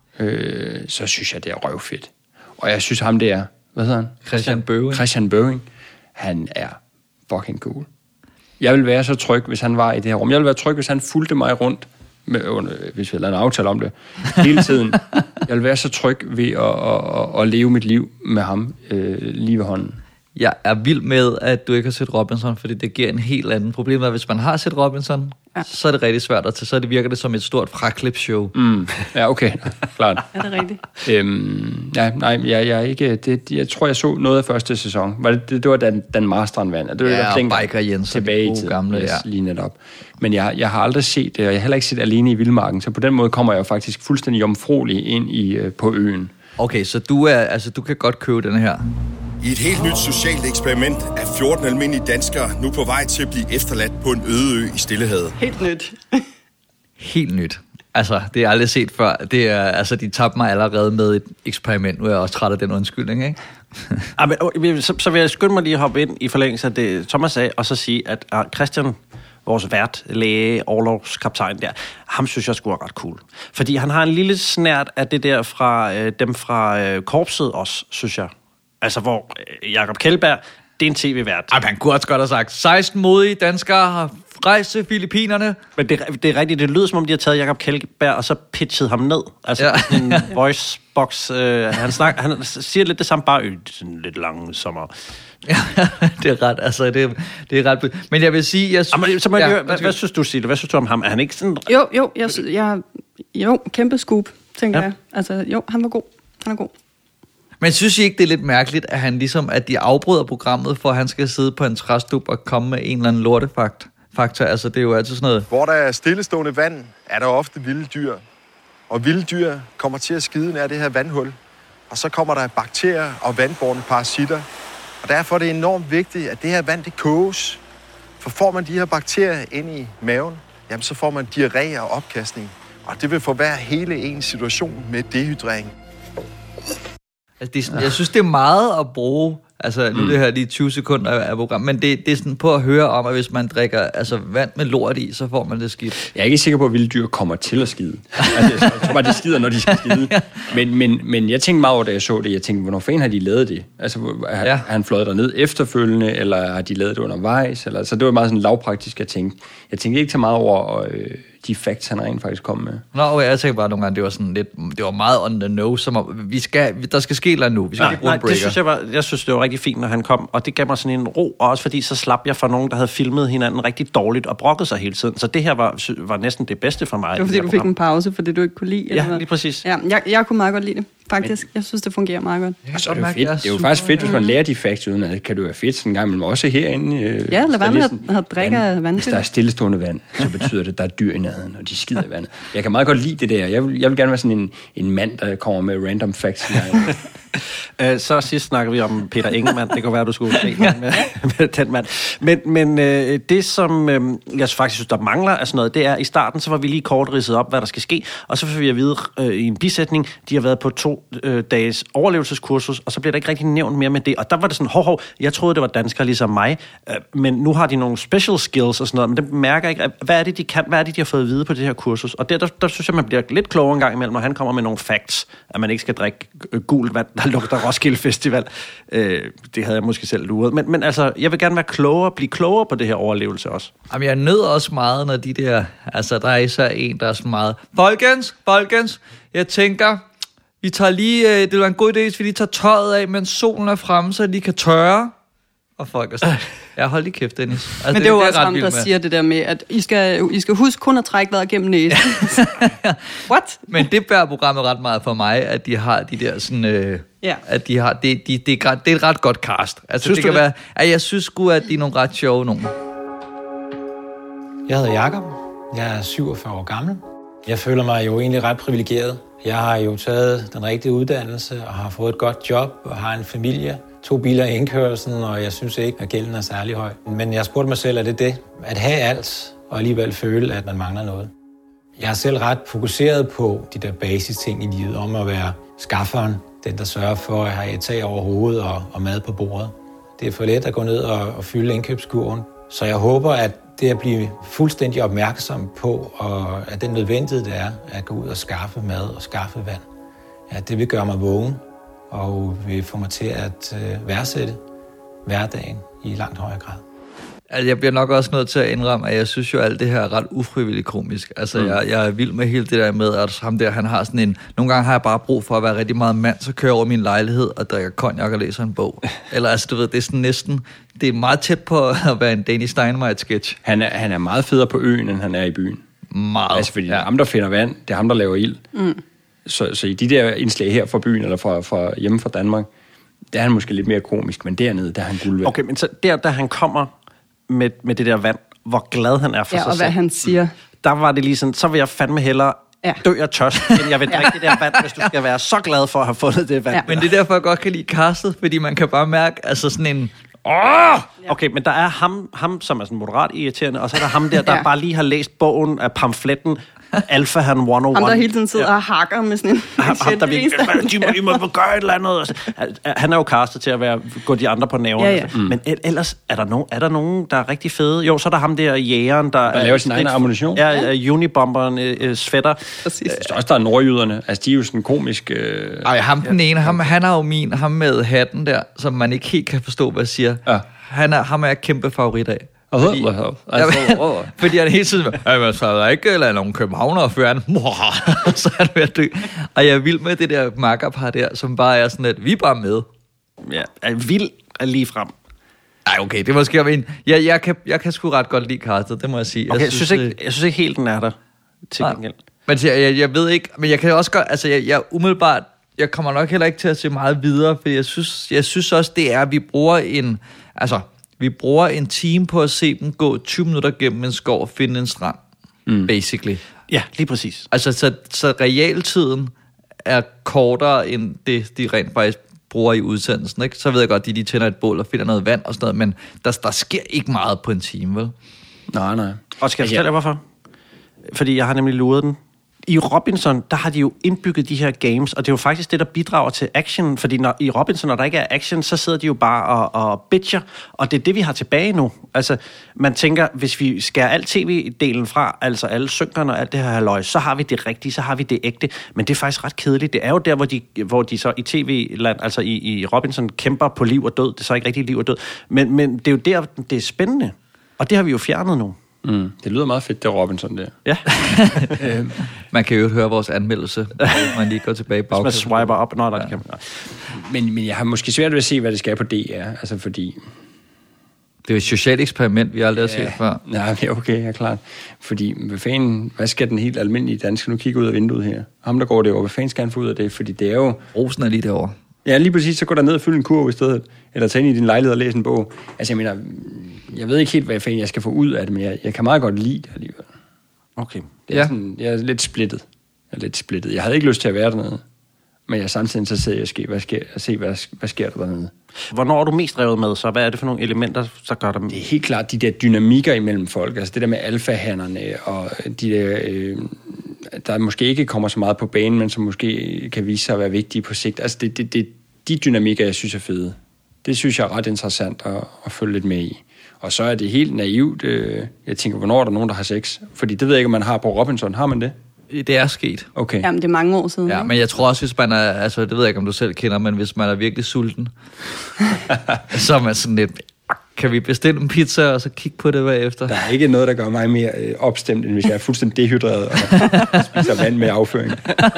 Så synes jeg, det er røvfedt. Og jeg synes ham, det er, hvad hedder han? Christian Bøving. Han er fucking cool. Jeg vil være så tryg, hvis han var i det her rum. Jeg vil være tryg, hvis han fulgte mig rundt, hvis vi havde en aftale om det, hele tiden. Jeg vil være så tryg ved at leve mit liv med ham lige ved hånden. Jeg er vild med, at du ikke har set Robinson, fordi det giver en helt anden problem. Hvis man har set Robinson, så er det rigtig svært at tage. Så virker det som et stort fraklipshow. Ja, okay. Klart. Er det rigtigt? Jeg er ikke... jeg tror, jeg så noget af første sæson. Det var Dan Marstrand vandt. Det var Biker Jensen. Tilbage i tiden. Gamle, lige netop. Men jeg har aldrig set det, og jeg har heller ikke set Alene i Vildmarken. Så på den måde kommer jeg jo faktisk fuldstændig jomfruelig ind på øen. Okay, så du kan godt købe den her. I et helt nyt socialt eksperiment er 14 almindelige danskere nu på vej til at blive efterladt på en øde ø i Stillehavet. Helt nyt. Helt nyt. Altså, det er aldrig set før. Det er, altså, de tabte mig allerede med et eksperiment. Nu er jeg også træt af den undskyldning, ikke? Så vil jeg skynde mig lige at hoppe ind i forlængelse af det, Thomas sagde, og så sige, at Christian, vores vært, læge, orlogskaptajn der, ham synes jeg skulle være ret cool. Fordi han har en lille snært af det der fra dem fra korpset også, synes jeg. Altså, hvor Jacob Kjeldberg, det er en tv-vært. Han kunne også godt have sagt, 16 modige danskere har rejst til Filippinerne. Men det er rigtigt, det lyder som om, de har taget Jacob Kjeldberg, og så pitchet ham ned. Altså, en voicebox. Han siger lidt det samme, bare sådan lidt lang sommer. Ja, det er ret, altså, det er ret... Men jeg vil sige... Hvad synes du, Sille? Hvad synes du om ham? Er han ikke sådan... Jo, kæmpe scoop, tænker jeg. Altså, jo, han var god. Han er god. Men synes I ikke, det er lidt mærkeligt, at han ligesom, at de afbryder programmet, for at han skal sidde på en træstup og komme med en eller anden lortefaktor? Altså, det er jo altid sådan noget... Hvor der er stillestående vand, er der ofte vilde dyr. Og vilde dyr kommer til at skide nær det her vandhul. Og så kommer der bakterier og vandbårne parasitter. Og derfor er det enormt vigtigt, at det her vand, det koges. For får man de her bakterier ind i maven, jamen så får man diarré og opkastning. Og det vil forværre hele ens situation med dehydrering. Altså, jeg synes, det er meget at bruge, altså nu det her lige 20 sekunder af program, men det er sådan på at høre om, at hvis man drikker vand med lort i, så får man det skidt. Jeg er ikke sikker på, at vilde dyr kommer til at skide. Altså, jeg tror bare, de skider, når de skal skide. Men jeg tænkte meget over, da jeg så det, jeg tænkte, hvornår fanden har de lavet det? Altså, har han fløjet derned efterfølgende, eller har de lavet det undervejs? Eller, så det var meget sådan lavpraktisk, jeg tænkte. Jeg tænkte ikke så meget over de facts, han rent faktisk kom med. Nå, okay, jeg tænker bare nogle gange, det var sådan lidt, det var meget on the nose, som om, der skal ske noget nu. Vi skal ikke bruge en breaker. Jeg synes, det var rigtig fint, når han kom, og det gav mig sådan en ro, og også fordi så slap jeg fra nogen, der havde filmet hinanden rigtig dårligt og brokket sig hele tiden. Så det her var næsten det bedste for mig. Det var fordi, du fik en pause, fordi du ikke kunne lide. Ja, lige præcis. Ja, jeg kunne meget godt lide det, faktisk. Jeg synes, det fungerer meget godt. Det er jo faktisk fedt, hvis man lærer de facts uden, at det kan det være fedt sådan en gang, men også herinde. Ja, lad være med at drikke af vand. Hvis der er stillestående vand, så betyder det, at der er dyr i nærheden, og de skider i vandet. Jeg kan meget godt lide det der. Jeg vil gerne være sådan en mand, der kommer med random facts. Så sidst snakker vi om Peter Ingemann. Det kunne være, du skulle se med den mand. Men det, som jeg faktisk synes, der mangler af sådan noget, det er, i starten, så var vi lige kort ridset op, hvad der skal ske, og så får vi at vide i en bisætning, de har været på 2 dages overlevelseskursus, og så bliver der ikke rigtig nævnt mere med det. Og der var det sådan, jeg troede, det var danskere ligesom mig, men nu har de nogle special skills og sådan noget, men det mærker ikke, hvad er det, de kan, hvad er det, de har fået at vide på det her kursus. Og der synes jeg, man bliver lidt klogere en gang imellem, når han kommer med nogle facts, at man ikke skal drikke gult vand, der lugter Roskilde Festival. Det havde jeg måske selv luret. Men altså, jeg vil gerne være klogere, blive klogere på det her overlevelse også. Jamen, jeg nød også meget, når de der... Altså, der er især en, der er så meget... Folkens, jeg tænker, vi tager lige... det var en god idé, hvis vi lige tager tøjet af, mens solen er fremme, så de kan tørre. Og folk er sådan... Ja, hold lige kæft, Dennis. Altså, men det er jo også ham, der siger det der med, at I skal huske kun at trække vejret gennem næsen. What? Men det bærer programmet ret meget for mig, at de har de der sådan... at de har... Det er et ret godt cast. Altså, synes det kan være... At jeg synes sgu, at de er nogle ret sjove nogen. Jeg hedder Jakob. Jeg er 47 år gammel. Jeg føler mig jo egentlig ret privilegeret. Jeg har jo taget den rigtige uddannelse og har fået et godt job og har en familie. 2 biler i indkørslen, og jeg synes ikke, at gælden er særlig høj. Men jeg spurgte mig selv, er det det? At have alt, og alligevel føle, at man mangler noget. Jeg er selv ret fokuseret på de der basisting i livet, om at være skafferen, den der sørger for at have et tag over hovedet og mad på bordet. Det er for let at gå ned og fylde indkøbskurven. Så jeg håber, at det at blive fuldstændig opmærksom på, og at den nødvendighed, det er at gå ud og skaffe mad og skaffe vand, at det vil gøre mig vågen, og vil få mig til at værdsætte hverdagen i langt højere grad. Altså, jeg bliver nok også nødt til at indrømme, at jeg synes jo, at alt det her er ret ufrivilligt komisk. Altså, jeg er vild med hele det der med, at ham der, han har sådan en... Nogle gange har jeg bare brug for at være rigtig meget mand, så kører jeg over min lejlighed og drikker cognac og læser en bog. Eller altså, du ved, det er sådan næsten... Det er meget tæt på at være en Danish Dynamite-sketch. Han er meget federe på øen, end han er i byen. Meget. Altså, fordi det er ham, der finder vand, det er ham, der laver ild. Så i de der indslag her fra byen, eller fra hjemme fra Danmark, der er han måske lidt mere komisk, men dernede, der er han guld værd. Okay, men så da han kommer med det der vand, hvor glad han er for sig og selv. hvad han siger. Der var det lige sådan, så vil jeg fandme hellere dø af tørst, end jeg vil drikke det der vand, hvis du skal være så glad for at have fundet det vand. Ja. Men det er derfor, jeg godt kan lide castet, fordi man kan bare mærke, altså sådan en... Okay, men der er ham, som er sådan moderat irriterende, og så er der ham der bare lige har læst bogen af pamfletten Alpha Han 101. Ham, der hele tiden sidder og hakker med sådan en... Ham, der vil, I må gøre et eller andet. Han er jo castet til at gå de andre på næverne. Ja. Men ellers, er der nogen, der er rigtig fede? Jo, så er der ham der jægeren, der laver sin egen ammunition. Ja, Unibomberen, Sweater. Præcis. Så også der er nordjyderne. Altså, de er jo sådan komisk... ham den ene, han er jo ham med hatten der, som man ikke helt kan forstå, hvad siger. Ja. Ham er jeg kæmpe favorit af. Fordi han hele tiden så er der ikke eller nogen københavner og fører så er han ved at dø. Og jeg er vild med det der makkerpar der, som bare er sådan, at vi er bare med. Ja, er vild lige frem. Ej, okay, det er måske en... Jeg kan sgu ret godt lide castet, det må jeg sige. Okay, jeg synes ikke helt, den er der til gengæld. Men jeg ved ikke, men jeg kan også godt... Altså, jeg umiddelbart... Jeg kommer nok heller ikke til at se meget videre, for jeg synes også, det er, at vi bruger en... Altså... Vi bruger en time på at se dem gå 20 minutter gennem en skov og finde en strand, basically. Ja, lige præcis. Altså, så realtiden er kortere end det, de rent faktisk bruger i udsendelsen, ikke? Så ved jeg godt, de tænder et bål og finder noget vand og sådan noget, men der sker ikke meget på en time, vel? Nej. Og skal jeg fortælle jer, hvorfor? Fordi jeg har nemlig luret den. I Robinson, der har de jo indbygget de her games, og det er jo faktisk det, der bidrager til action, fordi i Robinson, når der ikke er action, så sidder de jo bare og bitcher, og det er det, vi har tilbage nu. Altså, man tænker, hvis vi skærer alt tv-delen fra, altså alle synkerne og alt det her halløj, så har vi det rigtige, så har vi det ægte, men det er faktisk ret kedeligt. Det er jo der, hvor de så i tv-land, altså i Robinson, kæmper på liv og død. Det er så ikke rigtig liv og død, men det er jo der, det er spændende, og det har vi jo fjernet nu. Det lyder meget fedt, det Robinson der. Ja. Man kan jo høre vores anmeldelse, når man lige går tilbage bag. Hvis man swiper op. Nå, nej, det kan man. Men jeg har måske svært ved at se, hvad det skal på DR. Altså fordi... Det er jo et socialt eksperiment, vi aldrig har set før. Nej, okay, ja, klart. Fordi, hvad skal den helt almindelige dansker nu kigge ud af vinduet her? Ham, der går derovre, hvad fanden skal han få ud af det? Fordi det er jo... Rosen er lige derovre. Ja, lige præcis, så går der ned og fylde en kurv i stedet. Eller tage ind i din lejlighed og læse en bog. Altså, jeg mener, jeg ved ikke helt, hvad fanden jeg skal få ud af det, men jeg kan meget godt lide det alligevel. Okay. Det er sådan, jeg er lidt splittet. Jeg havde ikke lyst til at være dernede. Men jeg er samtidig interesseret i at se, hvad sker der dernede. Hvornår er du mest drevet med, så hvad er det for nogle elementer, så gør der... Det er helt klart de der dynamikker imellem folk. Altså det der med alfahannerne, og de der, der måske ikke kommer så meget på banen, men som måske kan vise sig at være vigtige på sigt. Altså de dynamikker, jeg synes er fede. Det synes jeg er ret interessant at følge lidt med i. Og så er det helt naivt. Jeg tænker, hvornår er der nogen, der har sex? Fordi det ved jeg ikke, om man har på Robinson. Har man det? Det er sket. Okay. Jamen, det er mange år siden. Ja, men jeg tror også, hvis man er... Altså, det ved jeg ikke, om du selv kender, men hvis man er virkelig sulten, så er man sådan lidt... Kan vi bestille en pizza, og så kigge på det bagefter? Der er ikke noget, der gør mig mere opstemt, end hvis jeg er fuldstændig dehydreret og spiser vand med afføring.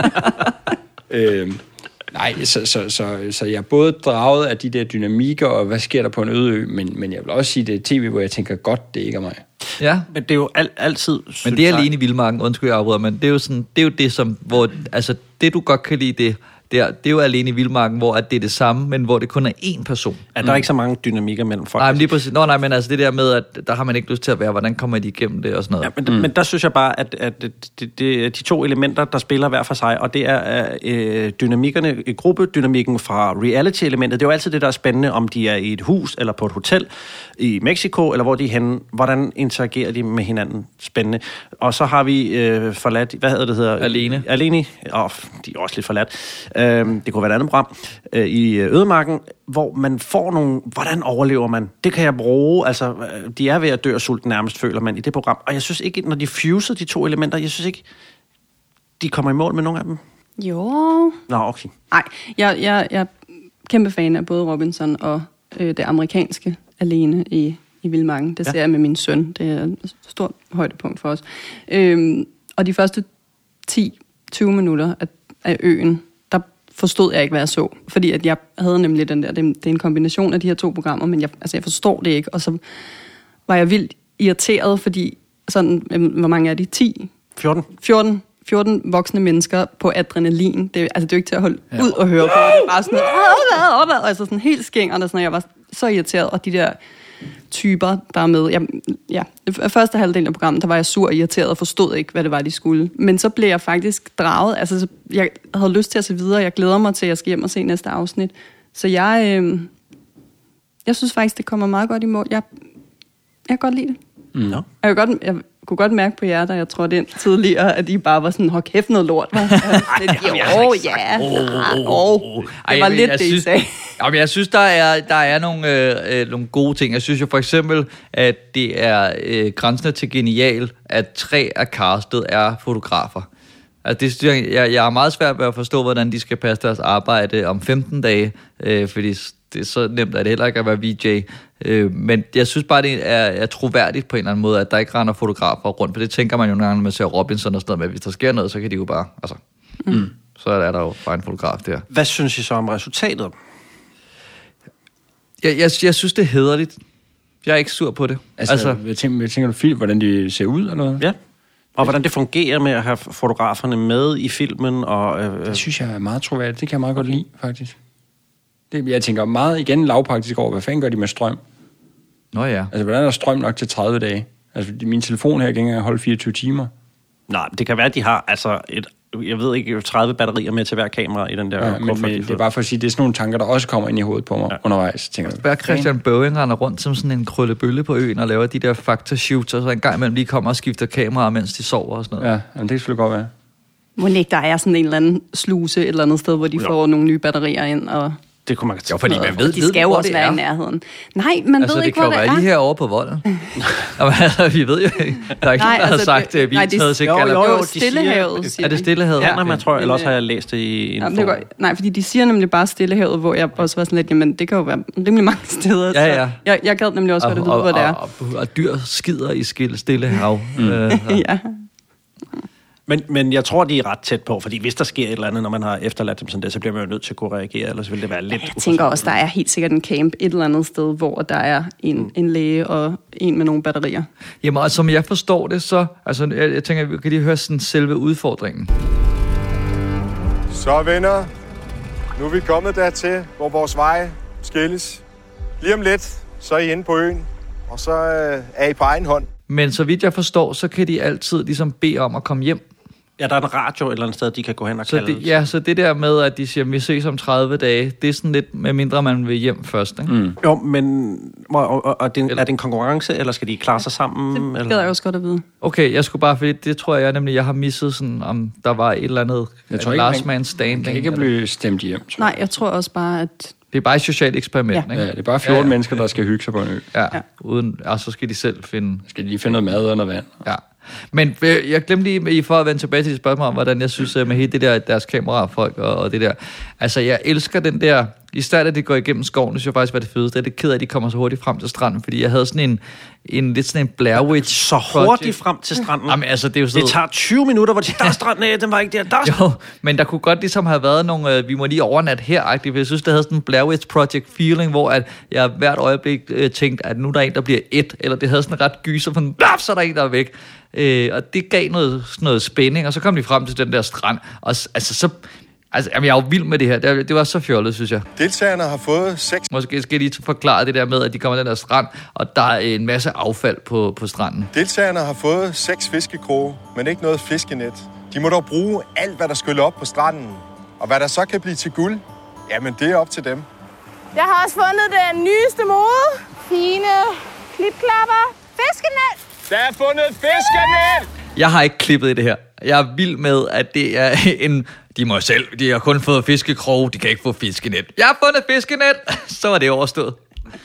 Nej, så jeg er både draget af de der dynamikker, og hvad sker der på en øde ø, men jeg vil også sige, det er tv, hvor jeg tænker, godt, det ikke er mig. Ja. Men det er jo altid... Men det er alene i Vildmarken, undskyld jeg afbryder, men det er jo sådan, det er jo det, som, hvor, altså det du godt kan lide, det er jo alene i Vildmarken, hvor at det er det samme, men hvor det kun er én person. Ja, der er ikke så mange dynamikker mellem folk. Nej, men lige præcis. Nej, men altså det der med, at der har man ikke lyst til at være, hvordan kommer de igennem det og sådan noget. Ja, men der synes jeg bare, at de to elementer, der spiller hver for sig, og det er dynamikkerne, gruppedynamikken fra reality-elementet. Det er jo altid det, der er spændende, om de er i et hus eller på et hotel i Mexico, eller hvor de er henne. Hvordan interagerer de med hinanden? Spændende. Og så har vi forladt, hvad hedder det? Alene. De er også lidt forladt. Det kunne være et andet program i ødemarken, hvor man får nogle... Hvordan overlever man? Det kan jeg bruge. Altså, de er ved at dø af sult nærmest, føler man i det program. Og jeg synes ikke, når de fuser de to elementer, jeg synes ikke, de kommer i mål med nogle af dem. Jo. Nå, okay. Nej, jeg er kæmpe fan af både Robinson og det amerikanske Alene i Vildmarken. Det ser jeg med min søn. Det er et stort højdepunkt for os. Og de første 10-20 minutter af øen, der forstod jeg ikke, hvad jeg så. Fordi at jeg havde nemlig den der, det er en kombination af de her to programmer, men jeg forstår det ikke. Og så var jeg vildt irriteret, fordi sådan, hvor mange er de? 10? 14 voksne mennesker på adrenalin. Det er jo ikke til at holde ud og høre på. Det er bare sådan noget, altså sådan helt skængerne, sådan, jeg var så irriteret. Og de der typer, der er med. Første halvdel af programmet, der var jeg sur og irriteret og forstod ikke, hvad det var, de skulle. Men så blev jeg faktisk draget. Altså, jeg havde lyst til at se videre. Jeg glæder mig til, at jeg skal hjem og se næste afsnit. Så jeg synes faktisk, det kommer meget godt i mål. Jeg kan godt lide det. No. Jeg kunne godt mærke på jer, da jeg trådte ind tidligere, at I bare var sådan, hold kæft noget lort. Det var lidt det, I sagde. Jamen, jeg synes, der er nogle gode ting. Jeg synes jo for eksempel, at det er grænsende til genial, at 3 af castet er fotografer. Altså, jeg er meget svært ved at forstå, hvordan de skal passe deres arbejde om 15 dage, fordi det er så nemt, at det heller ikke at være VJ. Men jeg synes bare, det er troværdigt på en eller anden måde, at der ikke render fotografer rundt, for det tænker man jo nogle gange, når man ser Robinson og sådan noget med, hvis der sker noget, så kan de jo bare, så er der jo bare en fotograf der. Hvad synes I så om resultatet? Jeg synes, det er hæderligt. Jeg er ikke sur på det. Altså jeg tænker du film, hvordan de ser ud eller noget? Ja. Og hvordan det fungerer med at have fotograferne med i filmen. Det synes jeg er meget troværdigt. Det kan jeg meget godt lide, faktisk. Jeg tænker meget igen lavpraktisk over, hvad fanden gør de med strøm? Nå ja. Altså, hvordan er der strøm nok til 30 dage? Altså, min telefon her kan holde 24 timer. Nej, det kan være, at de har jeg ved ikke, 30 batterier med til hver kamera i den der. Ja, men det er bare for at sige, det er sådan nogle tanker, der også kommer ind i hovedet på mig undervejs. Spørg Christian Bøving render rundt som sådan en krøllebølle på øen og laver de der fakta-shoots, og så en gang imellem lige kommer og skifter kameraer, mens de sover og sådan noget. Ja, men det kan selvfølgelig godt være. Må ikke, der er sådan en eller anden sluse et eller andet sted, hvor de får nogle nye batterier ind og... Det kunne man jo, fordi man ved, de skal jo også være i nærheden. Nej, man ved ikke, hvor det er. Det kan jo være lige herovre på volden. Vi ved jo ikke. Der er ikke nogen, der har sagt, at vi taget sig kalder. Jo, Stillehavet. Er det Stillehavet? Ja, man tror, eller også har jeg læst det i en form. Nej, fordi de siger nemlig bare Stillehavet, hvor jeg også var sådan lidt, jamen det kan jo være rimelig mange steder. Ja. Jeg gad nemlig også, hvad det ved, hvor det er. Og dyr skider i Stillehav. Ja. Men jeg tror, de er ret tæt på, fordi hvis der sker et eller andet, når man har efterladt dem sådan det, så bliver man jo nødt til at kunne reagere, ellers vil det være lidt... Jeg tænker også, der er helt sikkert en camp et eller andet sted, hvor der er en læge og en med nogle batterier. Jamen, og som jeg forstår det, så... Altså, jeg tænker, vi kan lige høre sådan selve udfordringen. Så venner, nu er vi kommet dertil, hvor vores veje skilles. Lige om lidt, så er I inde på øen, og så er I på egen hånd. Men så vidt jeg forstår, så kan de altid ligesom bede om at komme hjem. Ja, der er en radio et eller andet sted, de kan gå hen og kalde. Så det der med, at de siger, vi ses om 30 dage, det er sådan lidt, med mindre man vil hjem først, ikke? Mm. Jo, men er det en konkurrence, eller skal de klare sig sammen? Det gad jeg også godt at vide. Okay, jeg skulle bare, fordi det tror jeg nemlig, jeg har misset sådan, om der var et eller andet last man standing. kan ikke blive stemt hjem. Nej, jeg tror også bare, at... Det er bare et socialt eksperiment, ikke? Ja, det er bare 14 mennesker, der skal hygge sig på en ø. Ja. Uden, så skal de selv finde... Skal de lige finde noget mad og noget vand. Ja. Men jeg glemte lige, for at vende tilbage til et spørgsmål om, hvordan jeg synes med hele det der, deres kamerafolk og det der. Altså, jeg elsker den der... I stedet at det går igennem skoven, det synes jeg faktisk var det fedeste. Jeg er lidt ked af, at de kommer så hurtigt frem til stranden, fordi jeg havde sådan en Blair Witch så hurtigt frem til stranden? Jamen, altså, det er jo sådan det tager 20 minutter, hvor de der stranden af, den var ikke der. Jo, men der kunne godt ligesom have været nogle, vi må lige overnatte her-agtigt, for jeg synes, det havde sådan en Blair Witch Project feeling, hvor at jeg hvert øjeblik tænkte, at nu der er en, der bliver eller det havde sådan en ret gyser, for så er der en, der er væk. Og det gav noget spænding, og så kom de frem til den der strand, og jeg er jo vild med det her. Det var så fjollet, synes jeg. Deltagerne har fået 6... Måske skal jeg lige forklare det der med, at de kommer til den der strand, og der er en masse affald på stranden. Deltagerne har fået 6 fiskekroge, men ikke noget fiskenet. De må dog bruge alt, hvad der skyller op på stranden. Og hvad der så kan blive til guld, jamen det er op til dem. Jeg har også fundet den nyeste mode. Fine klipklapper. Fiskenet! Der er fundet fiskenet! Jeg har ikke klippet i det her. Jeg er vild med, at det er en... De har kun fået fiskekrog, de kan ikke få fiskenet. Jeg har fundet fiskenet! Så var det overstået.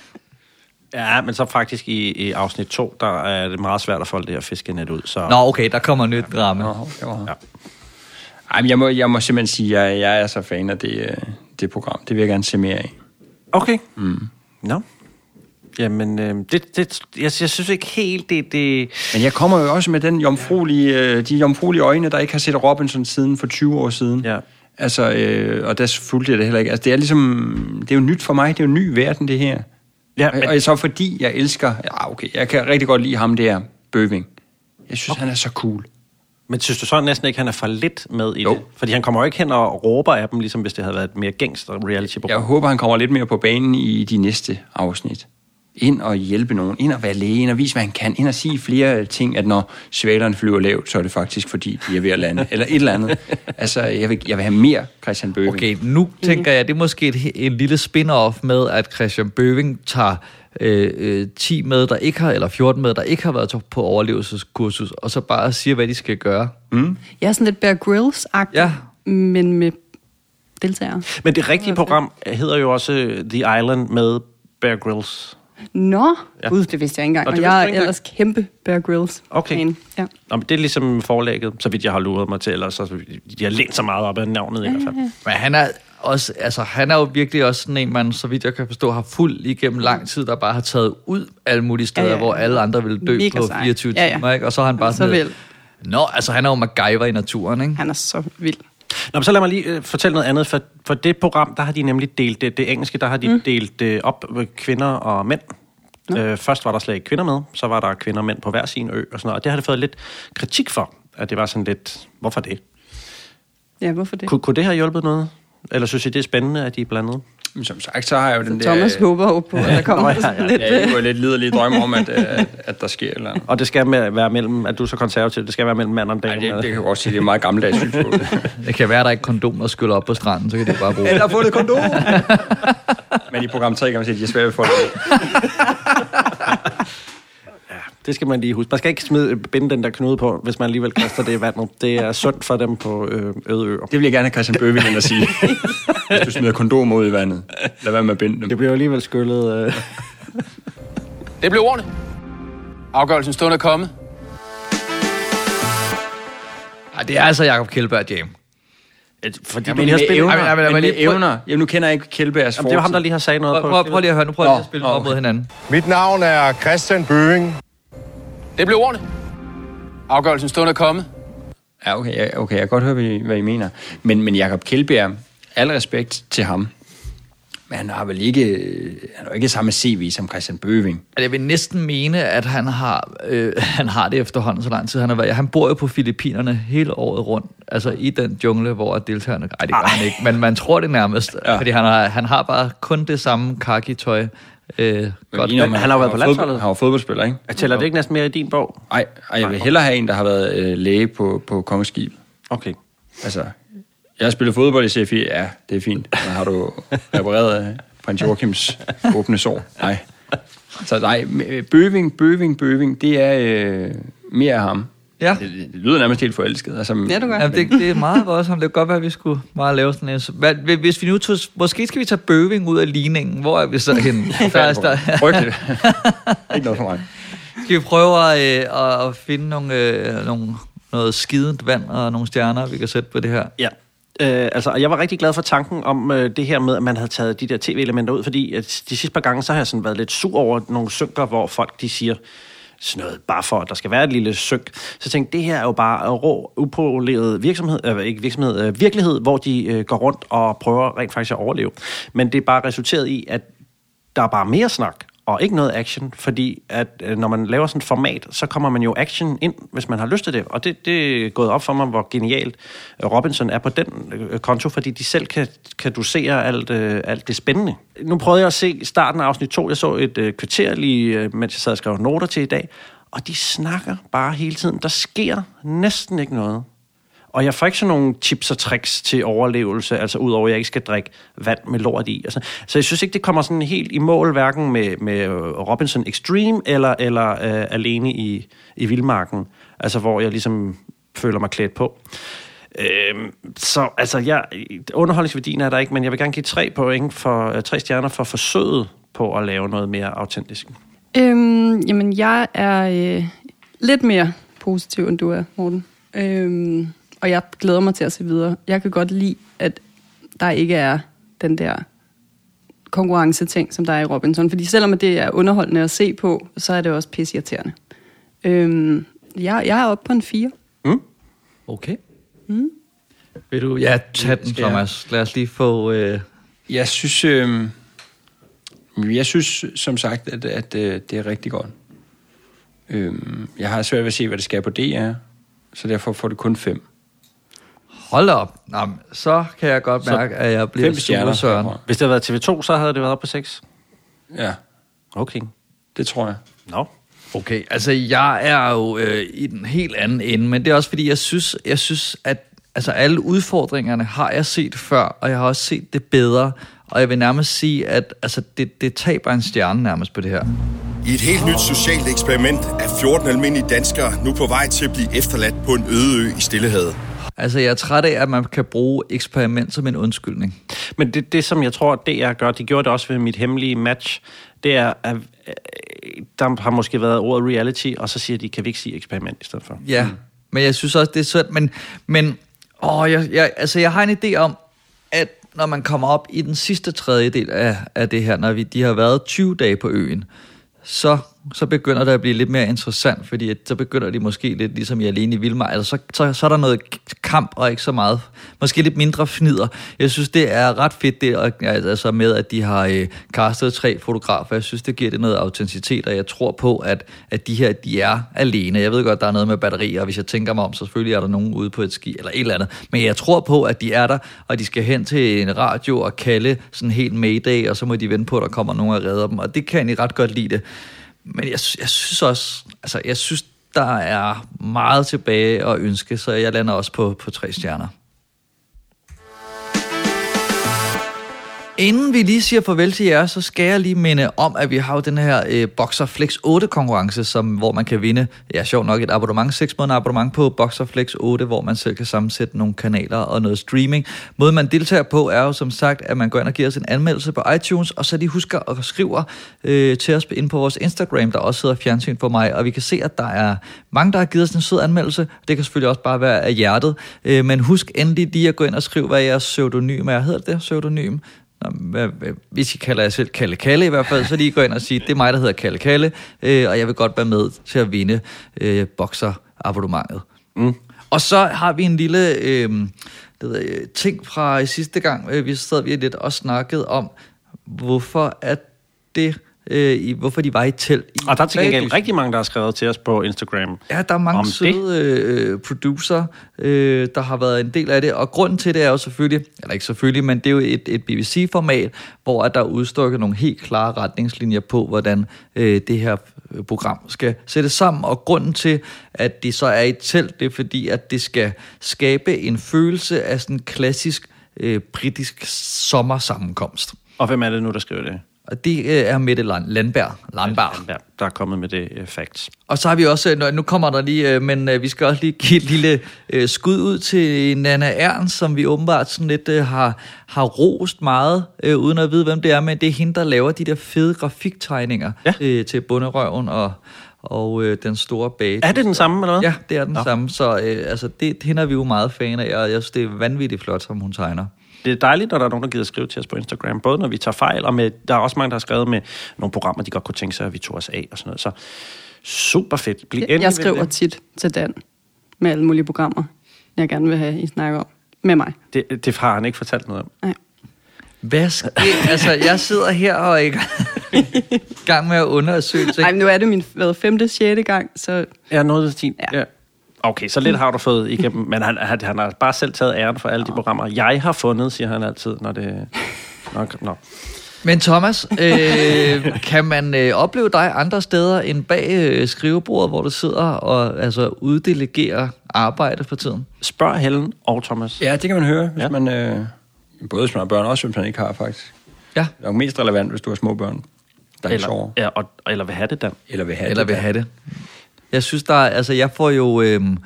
Ja, men så faktisk i afsnit 2, der er det meget svært at folde det her fiskenet ud. Så... Nå, okay, der kommer nyt drama. Ja. Ej, men jeg må simpelthen sige, at jeg er så fan af det program. Det vil jeg gerne se mere af. Okay. Nå. Jamen, jeg synes ikke helt det... Men jeg kommer jo også med de jomfruelige øjne, der ikke har set Robinson siden for 20 år siden. Ja. Altså, og der fulgte jeg det heller ikke. Altså, det er ligesom... Det er jo nyt for mig. Det er jo en ny verden, det her. Ja, men... Og så fordi jeg elsker... Ja, okay, jeg kan rigtig godt lide ham der, Bøving. Jeg synes, han er så cool. Men synes du så næsten ikke, han er for lidt med i det? Fordi han kommer jo ikke hen og råber af dem, ligesom hvis det havde været et mere gængst reality-program. Jeg håber, han kommer lidt mere på banen i de næste afsnit. Ind og hjælpe nogen, ind og være læge, ind og vise, hvad han kan, ind og sige flere ting, at når svalerne flyver lavt, så er det faktisk, fordi de er ved at lande, eller et eller andet. Altså, jeg vil have mere Christian Bøving. Okay, nu tænker jeg, det er måske en lille spin-off med, at Christian Bøving tager 10 med, der ikke har, eller 14 med, der ikke har været på overlevelseskursus, og så bare siger, hvad de skal gøre. Ja, sådan lidt Bear Grylls-agtigt, men med deltagere. Men det rigtige program hedder jo også The Island med Bear Grylls. Nå, gud, det vidste jeg ikke engang. Og jeg er ellers kæmpe Bear Grylls. Okay. Ja. Nå, men det er ligesom forlægget, så vidt jeg har luret mig til, ellers så de har lænt så meget op af navnet i hvert fald. Men han er også, altså han er jo virkelig også sådan en, man, så vidt jeg kan forstå, har fuldt igennem lang tid, der bare har taget ud alle mulige steder, hvor alle andre ville dø på 24 timer, ikke? Og så har han bare sådan altså han er jo MacGyver i naturen, ikke? Han er så vild. Nå, men så lad mig lige fortælle noget andet. For det program, der har de nemlig delt det engelske, der har de delt op kvinder og mænd. Først var der slet ikke kvinder med, så var der kvinder og mænd på hver sin ø og sådan noget. Og det har det fået lidt kritik for, at det var sådan lidt, hvorfor det? Ja, hvorfor det? Kunne det have hjulpet noget? Eller synes I, det er spændende, at de er blandet? Som sagt, så har jeg jo den der... Thomas håber jo på, at der kommer lidt... Ja, jeg er lidt liderlige drømme om, at der sker eller andet. Og det skal være mellem, at du er så konservativ, det skal være mellem mand og dame. Det kan jeg også sige, det er meget gammeldags synspunkt. Det kan være, der er ikke kondom, der skyller op på stranden, så kan det bare bruge. Eller har fundet kondom! Men i program 3 kan man sige, at de er svære for det. Det skal man lige huske. Man skal ikke binde den der knude på, hvis man alligevel kaster det i vandet. Det er sundt for dem på øde øer. Det vil jeg gerne have Christian Bøving ind at sige. Hvis du smider kondom ud i vandet. Lad være med at binde dem. Det bliver jo alligevel skyllet. Det blev ordene. Afgørelsen stund er kommet. Ej, det er altså Jakob Kjeldberg Jam. Fordi men evner. Nu kender jeg ikke Kjeldbergs fortid. Det var ham, der lige har sagt noget på. Prøv lige at høre. Nu prøver jeg at spille op mod hinanden. Mit navn er Christian Bøving. Det blev ordene. Afgørelsen stund er kommet. Ja, okay, jeg kan godt høre, hvad I mener. Men Jakob Kjeldberg, al respekt til ham, men han har vel ikke samme CV som Christian Bøving. Jeg vil næsten mene, at han har det efterhånden så lang tid. Han bor jo på Filippinerne hele året rundt, altså i den jungle, hvor deltagerne... Ej, det gør han ikke, men man tror det nærmest, fordi han har bare kun det samme khaki-tøj. Han har været på landsholdet. Han var fodboldspiller, ikke? Jeg tæller det ikke næsten mere i din bog? Nej, jeg vil hellere have en, der har været læge på Kongeskib. Okay. Altså, jeg har spillet fodbold i CFI. Ja, det er fint. Men har du repareret prins Joachims åbne sår? Nej. Så nej, Bøving, det er mere af ham. Ja. Det lyder nærmest helt forelsket. Altså, ja, du gør. Jamen, det er meget voldsomt. Det kan godt være, at vi skulle bare lave sådan en... Hvis vi nu tog... Måske skal vi tage Bøving ud af ligningen. Hvor er vi så henne? Frygteligt. Ikke noget for mig. Skal vi prøve at finde noget skident vand og nogle stjerner, vi kan sætte på det her? Ja. Jeg var rigtig glad for tanken om det her med, at man havde taget de der tv-elementer ud, fordi de sidste par gange, så har jeg sådan været lidt sur over nogle synker, hvor folk de siger sådan noget, bare for at der skal være et lille synk. Så tænkte det her er jo bare rå, upoleret virkelighed, hvor de går rundt og prøver rent faktisk at overleve. Men det er bare resulteret i, at der er bare mere snak, og ikke noget action, fordi at når man laver sådan et format, så kommer man jo action ind, hvis man har lyst til det. Og det er gået op for mig, hvor genialt Robinson er på den konto, fordi de selv kan dosere alt det spændende. Nu prøvede jeg at se starten af afsnit 2. Jeg så et kvarter lige, mens jeg sad og skrev noter til i dag, og de snakker bare hele tiden. Der sker næsten ikke noget. Og jeg får ikke sådan nogle tips og tricks til overlevelse, altså udover at jeg ikke skal drikke vand med lort i. Altså, så jeg synes ikke, det kommer sådan helt i mål, hverken med Robinson Extreme eller alene i vildmarken. Altså hvor jeg ligesom føler mig klædt på. Så altså, underholdningsværdien er der ikke, men jeg vil gerne give 3 stjerner for forsøget på at lave noget mere autentisk. Jamen, jeg er lidt mere positiv, end du er, Morten. Og jeg glæder mig til at se videre. Jeg kan godt lide, at der ikke er den der konkurrenceting, som der er i Robinson. Fordi selvom det er underholdende at se på, så er det også pisseirriterende. Jeg er oppe på en 4. Okay. Vil du tage den, Thomas? Lad os lige få... Jeg synes som sagt, at det er rigtig godt. Jeg har svært ved at se, hvad det skal på DR, så derfor får det kun 5. Hold op. Nå, så kan jeg godt mærke, at jeg bliver sur, Søren. Hvis det havde været TV2, så havde det været op på 6. Ja. Okay. Det tror jeg. Nå. Okay, altså jeg er jo i den helt anden ende, men det er også fordi, jeg synes at altså, alle udfordringerne har jeg set før, og jeg har også set det bedre, og jeg vil nærmest sige, at altså, det taber en stjerne nærmest på det her. I et helt nyt socialt eksperiment er 14 almindelige danskere nu på vej til at blive efterladt på en øde ø i Stillehavet. Altså, jeg er træt af, at man kan bruge eksperiment som en undskyldning. Men det som jeg tror, DR gør, de gjorde det også ved Mit Hemmelige Match, det er, at der har måske været ordet reality, og så siger de, kan vi ikke sige eksperiment i stedet for? Ja, men jeg synes også, det er sødt, men jeg har en idé om, at når man kommer op i den sidste tredjedel af det her, når de har været 20 dage på øen, så begynder det at blive lidt mere interessant, fordi så begynder de måske lidt ligesom i Alene i Vildmark, altså så er der noget kamp og ikke så meget, måske lidt mindre fnider. Jeg synes, det er ret fedt det, altså med, at de har castet 3 fotografer. Jeg synes, det giver det noget autenticitet, og jeg tror på, at de her, de er alene. Jeg ved godt, der er noget med batterier, og hvis jeg tænker mig om, så selvfølgelig er der nogen ude på et ski, eller et eller andet. Men jeg tror på, at de er der, og de skal hen til en radio og kalde sådan helt mayday, og så må de vente på, at der kommer nogen og redder dem, og det kan jeg ret godt lide det. Men jeg synes også, altså jeg synes, der er meget tilbage at ønske, så jeg lander også på 3 stjerner. Inden vi lige siger farvel til jer, så skal jeg lige minde om, at vi har jo den her Boxer Flex 8 konkurrence, hvor man kan vinde, sjovt nok et abonnement, 6 måneder abonnement på Boxer Flex 8, hvor man selv kan sammensætte nogle kanaler og noget streaming. Måden man deltager på er jo som sagt, at man går ind og giver os en anmeldelse på iTunes, og så lige husker at skrive til os ind på vores Instagram, der også hedder Fjernsyn for mig, og vi kan se, at der er mange, der har givet os en sød anmeldelse. Det kan selvfølgelig også bare være af hjertet, men husk endelig lige at gå ind og skrive, hvad jeres pseudonym er. Hedder det pseudonym? Hvis I kalder jer selv Kalle Kalle i hvert fald, så lige gå ind og sige, det er mig, der hedder Kalle Kalle, og jeg vil godt være med til at vinde Boxer-abonnementet. Og så har vi en lille ting fra sidste gang, vi sad lidt og snakkede om, hvorfor de var i telt. Og der er til gengæld rigtig mange, der har skrevet til os på Instagram. Ja, der er mange søde producer, der har været en del af det. Og grunden til det er jo selvfølgelig, eller ikke selvfølgelig, men det er jo et BBC-format, hvor der er udstukket nogle helt klare retningslinjer på, hvordan det her program skal sættes sammen. Og grunden til, at de så er i et telt, det er fordi, at det skal skabe en følelse af sådan en klassisk britisk sommersammenkomst. Og hvem er det nu, der skriver det? Og det er Mette Landberg, der er kommet med det facts. Og så har vi også, nu kommer der lige, men vi skal også lige give et lille skud ud til Nanna Ernst, som vi åbenbart sådan lidt har rost meget, uden at vide, hvem det er, men det er hende, der laver de der fede grafiktegninger til Bunderøven og den store base. Er det den samme, eller hvad? Ja, det er den samme, så hende er vi jo meget fan af, og jeg synes, det er vanvittigt flot, som hun tegner. Det er dejligt, når der er nogen, der gider skrive til os på Instagram, både når vi tager fejl, og der er også mange, der har skrevet med nogle programmer, de godt kunne tænke sig, at vi tog os af og sådan noget. Så super fedt. Jeg skriver tit til Dan med alle mulige programmer, jeg gerne vil have, I snakker om med mig. Det har han ikke fortalt noget om. Nej. Hvad sker? Altså, jeg sidder her og er i gang med at undersøge ting. Nej, men nu er det min 5., 6. gang, så... Ja, noget til ja. Okay, så lidt har du fået igennem, men han har bare selv taget æren for alle de programmer. Jeg har fundet, siger han altid, når det... Nå. Men Thomas, kan man opleve dig andre steder end bag skrivebordet, hvor du sidder og uddelegerer arbejde for tiden? Spørg Helen og Thomas. Ja, det kan man høre, hvis man... både hvis man har børn, også hvis man ikke har, faktisk. Ja. Det er jo mest relevant, hvis du har små børn, der ikke sover. Ja, eller vil have det, Dan. Eller vil have det. Jeg synes, jeg får jo...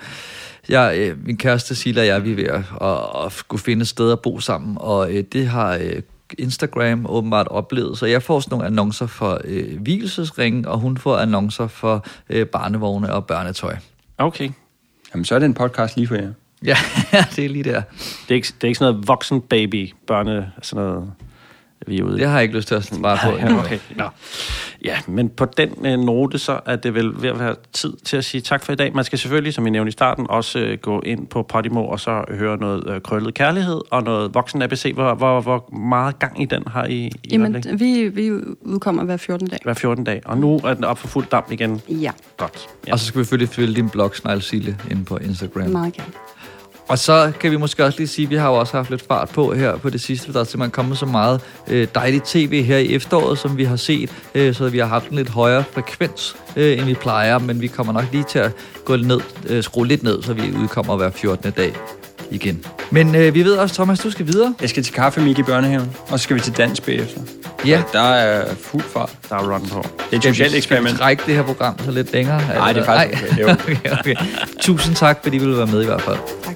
min kæreste Silla og jeg, vi er ved at skulle finde et sted at bo sammen, og det har Instagram åbenbart oplevet, så jeg får sådan nogle annoncer for vielsesringe, og hun får annoncer for barnevogne og børnetøj. Okay. Jamen, så er det en podcast lige for jer. Ja, det er lige der. Det er ikke sådan noget voksen baby, børne, sådan noget... Vi er ude. Det har jeg ikke lyst til at svare på. Okay. Nå. Ja, men på den note, så er det vel ved at være tid til at sige tak for i dag. Man skal selvfølgelig, som jeg nævnte i starten, også gå ind på Podimo og så høre noget krøllet kærlighed og noget voksen ABC. Hvor meget gang i den har I? Jamen, vi udkommer hver 14 dag. Hver 14 dag. Og nu er den op for fuld damp igen. Ja. Godt. Ja. Og så skal vi selvfølgelig følge din blog, Snegle inde på Instagram. Meget gerne. Og så kan vi måske også lige sige, at vi har jo også haft lidt fart på her på det sidste. Der er simpelthen kommet så meget dejligt tv her i efteråret, som vi har set. Så vi har haft en lidt højere frekvens, end vi plejer. Men vi kommer nok lige til at gå skrue lidt ned, så vi udkommer hver 14. dag igen. Men vi ved også, Thomas, du skal videre. Jeg skal til kaffemik i børnehaven, og så skal vi til dans bagefter. Ja. Og der er fuld fart. Der er run på. Det er et socialt eksperiment. Skal vi trække det her program så lidt længere? Nej, det er faktisk okay. Tusind tak, fordi I ville være med i hvert fald. Tak.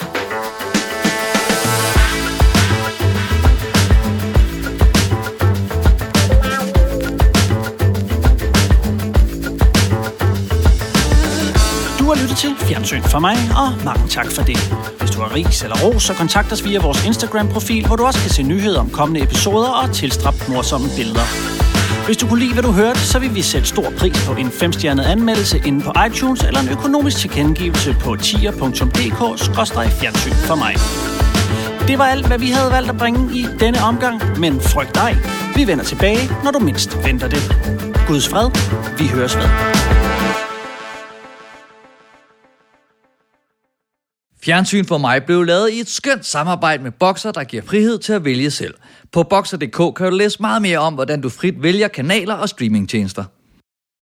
Du har lyttet til Fjernsyn for mig, og mange tak for det. Hvis du har ris eller ros, så kontakt os via vores Instagram-profil, hvor du også kan se nyheder om kommende episoder og tilstrap morsomme billeder. Hvis du kunne lide, hvad du hørte, så vil vi sætte stor pris på en 5-stjernet anmeldelse inde på iTunes eller en økonomisk tilkendegivelse på tier.dk/fjernsyn for mig. Det var alt, hvad vi havde valgt at bringe i denne omgang, men frygt dig. Vi vender tilbage, når du mindst venter det. Guds fred. Vi høres ved. Fjernsyn for mig blev lavet i et skønt samarbejde med Boxer, der giver frihed til at vælge selv. På Boxer.dk kan du læse meget mere om, hvordan du frit vælger kanaler og streamingtjenester.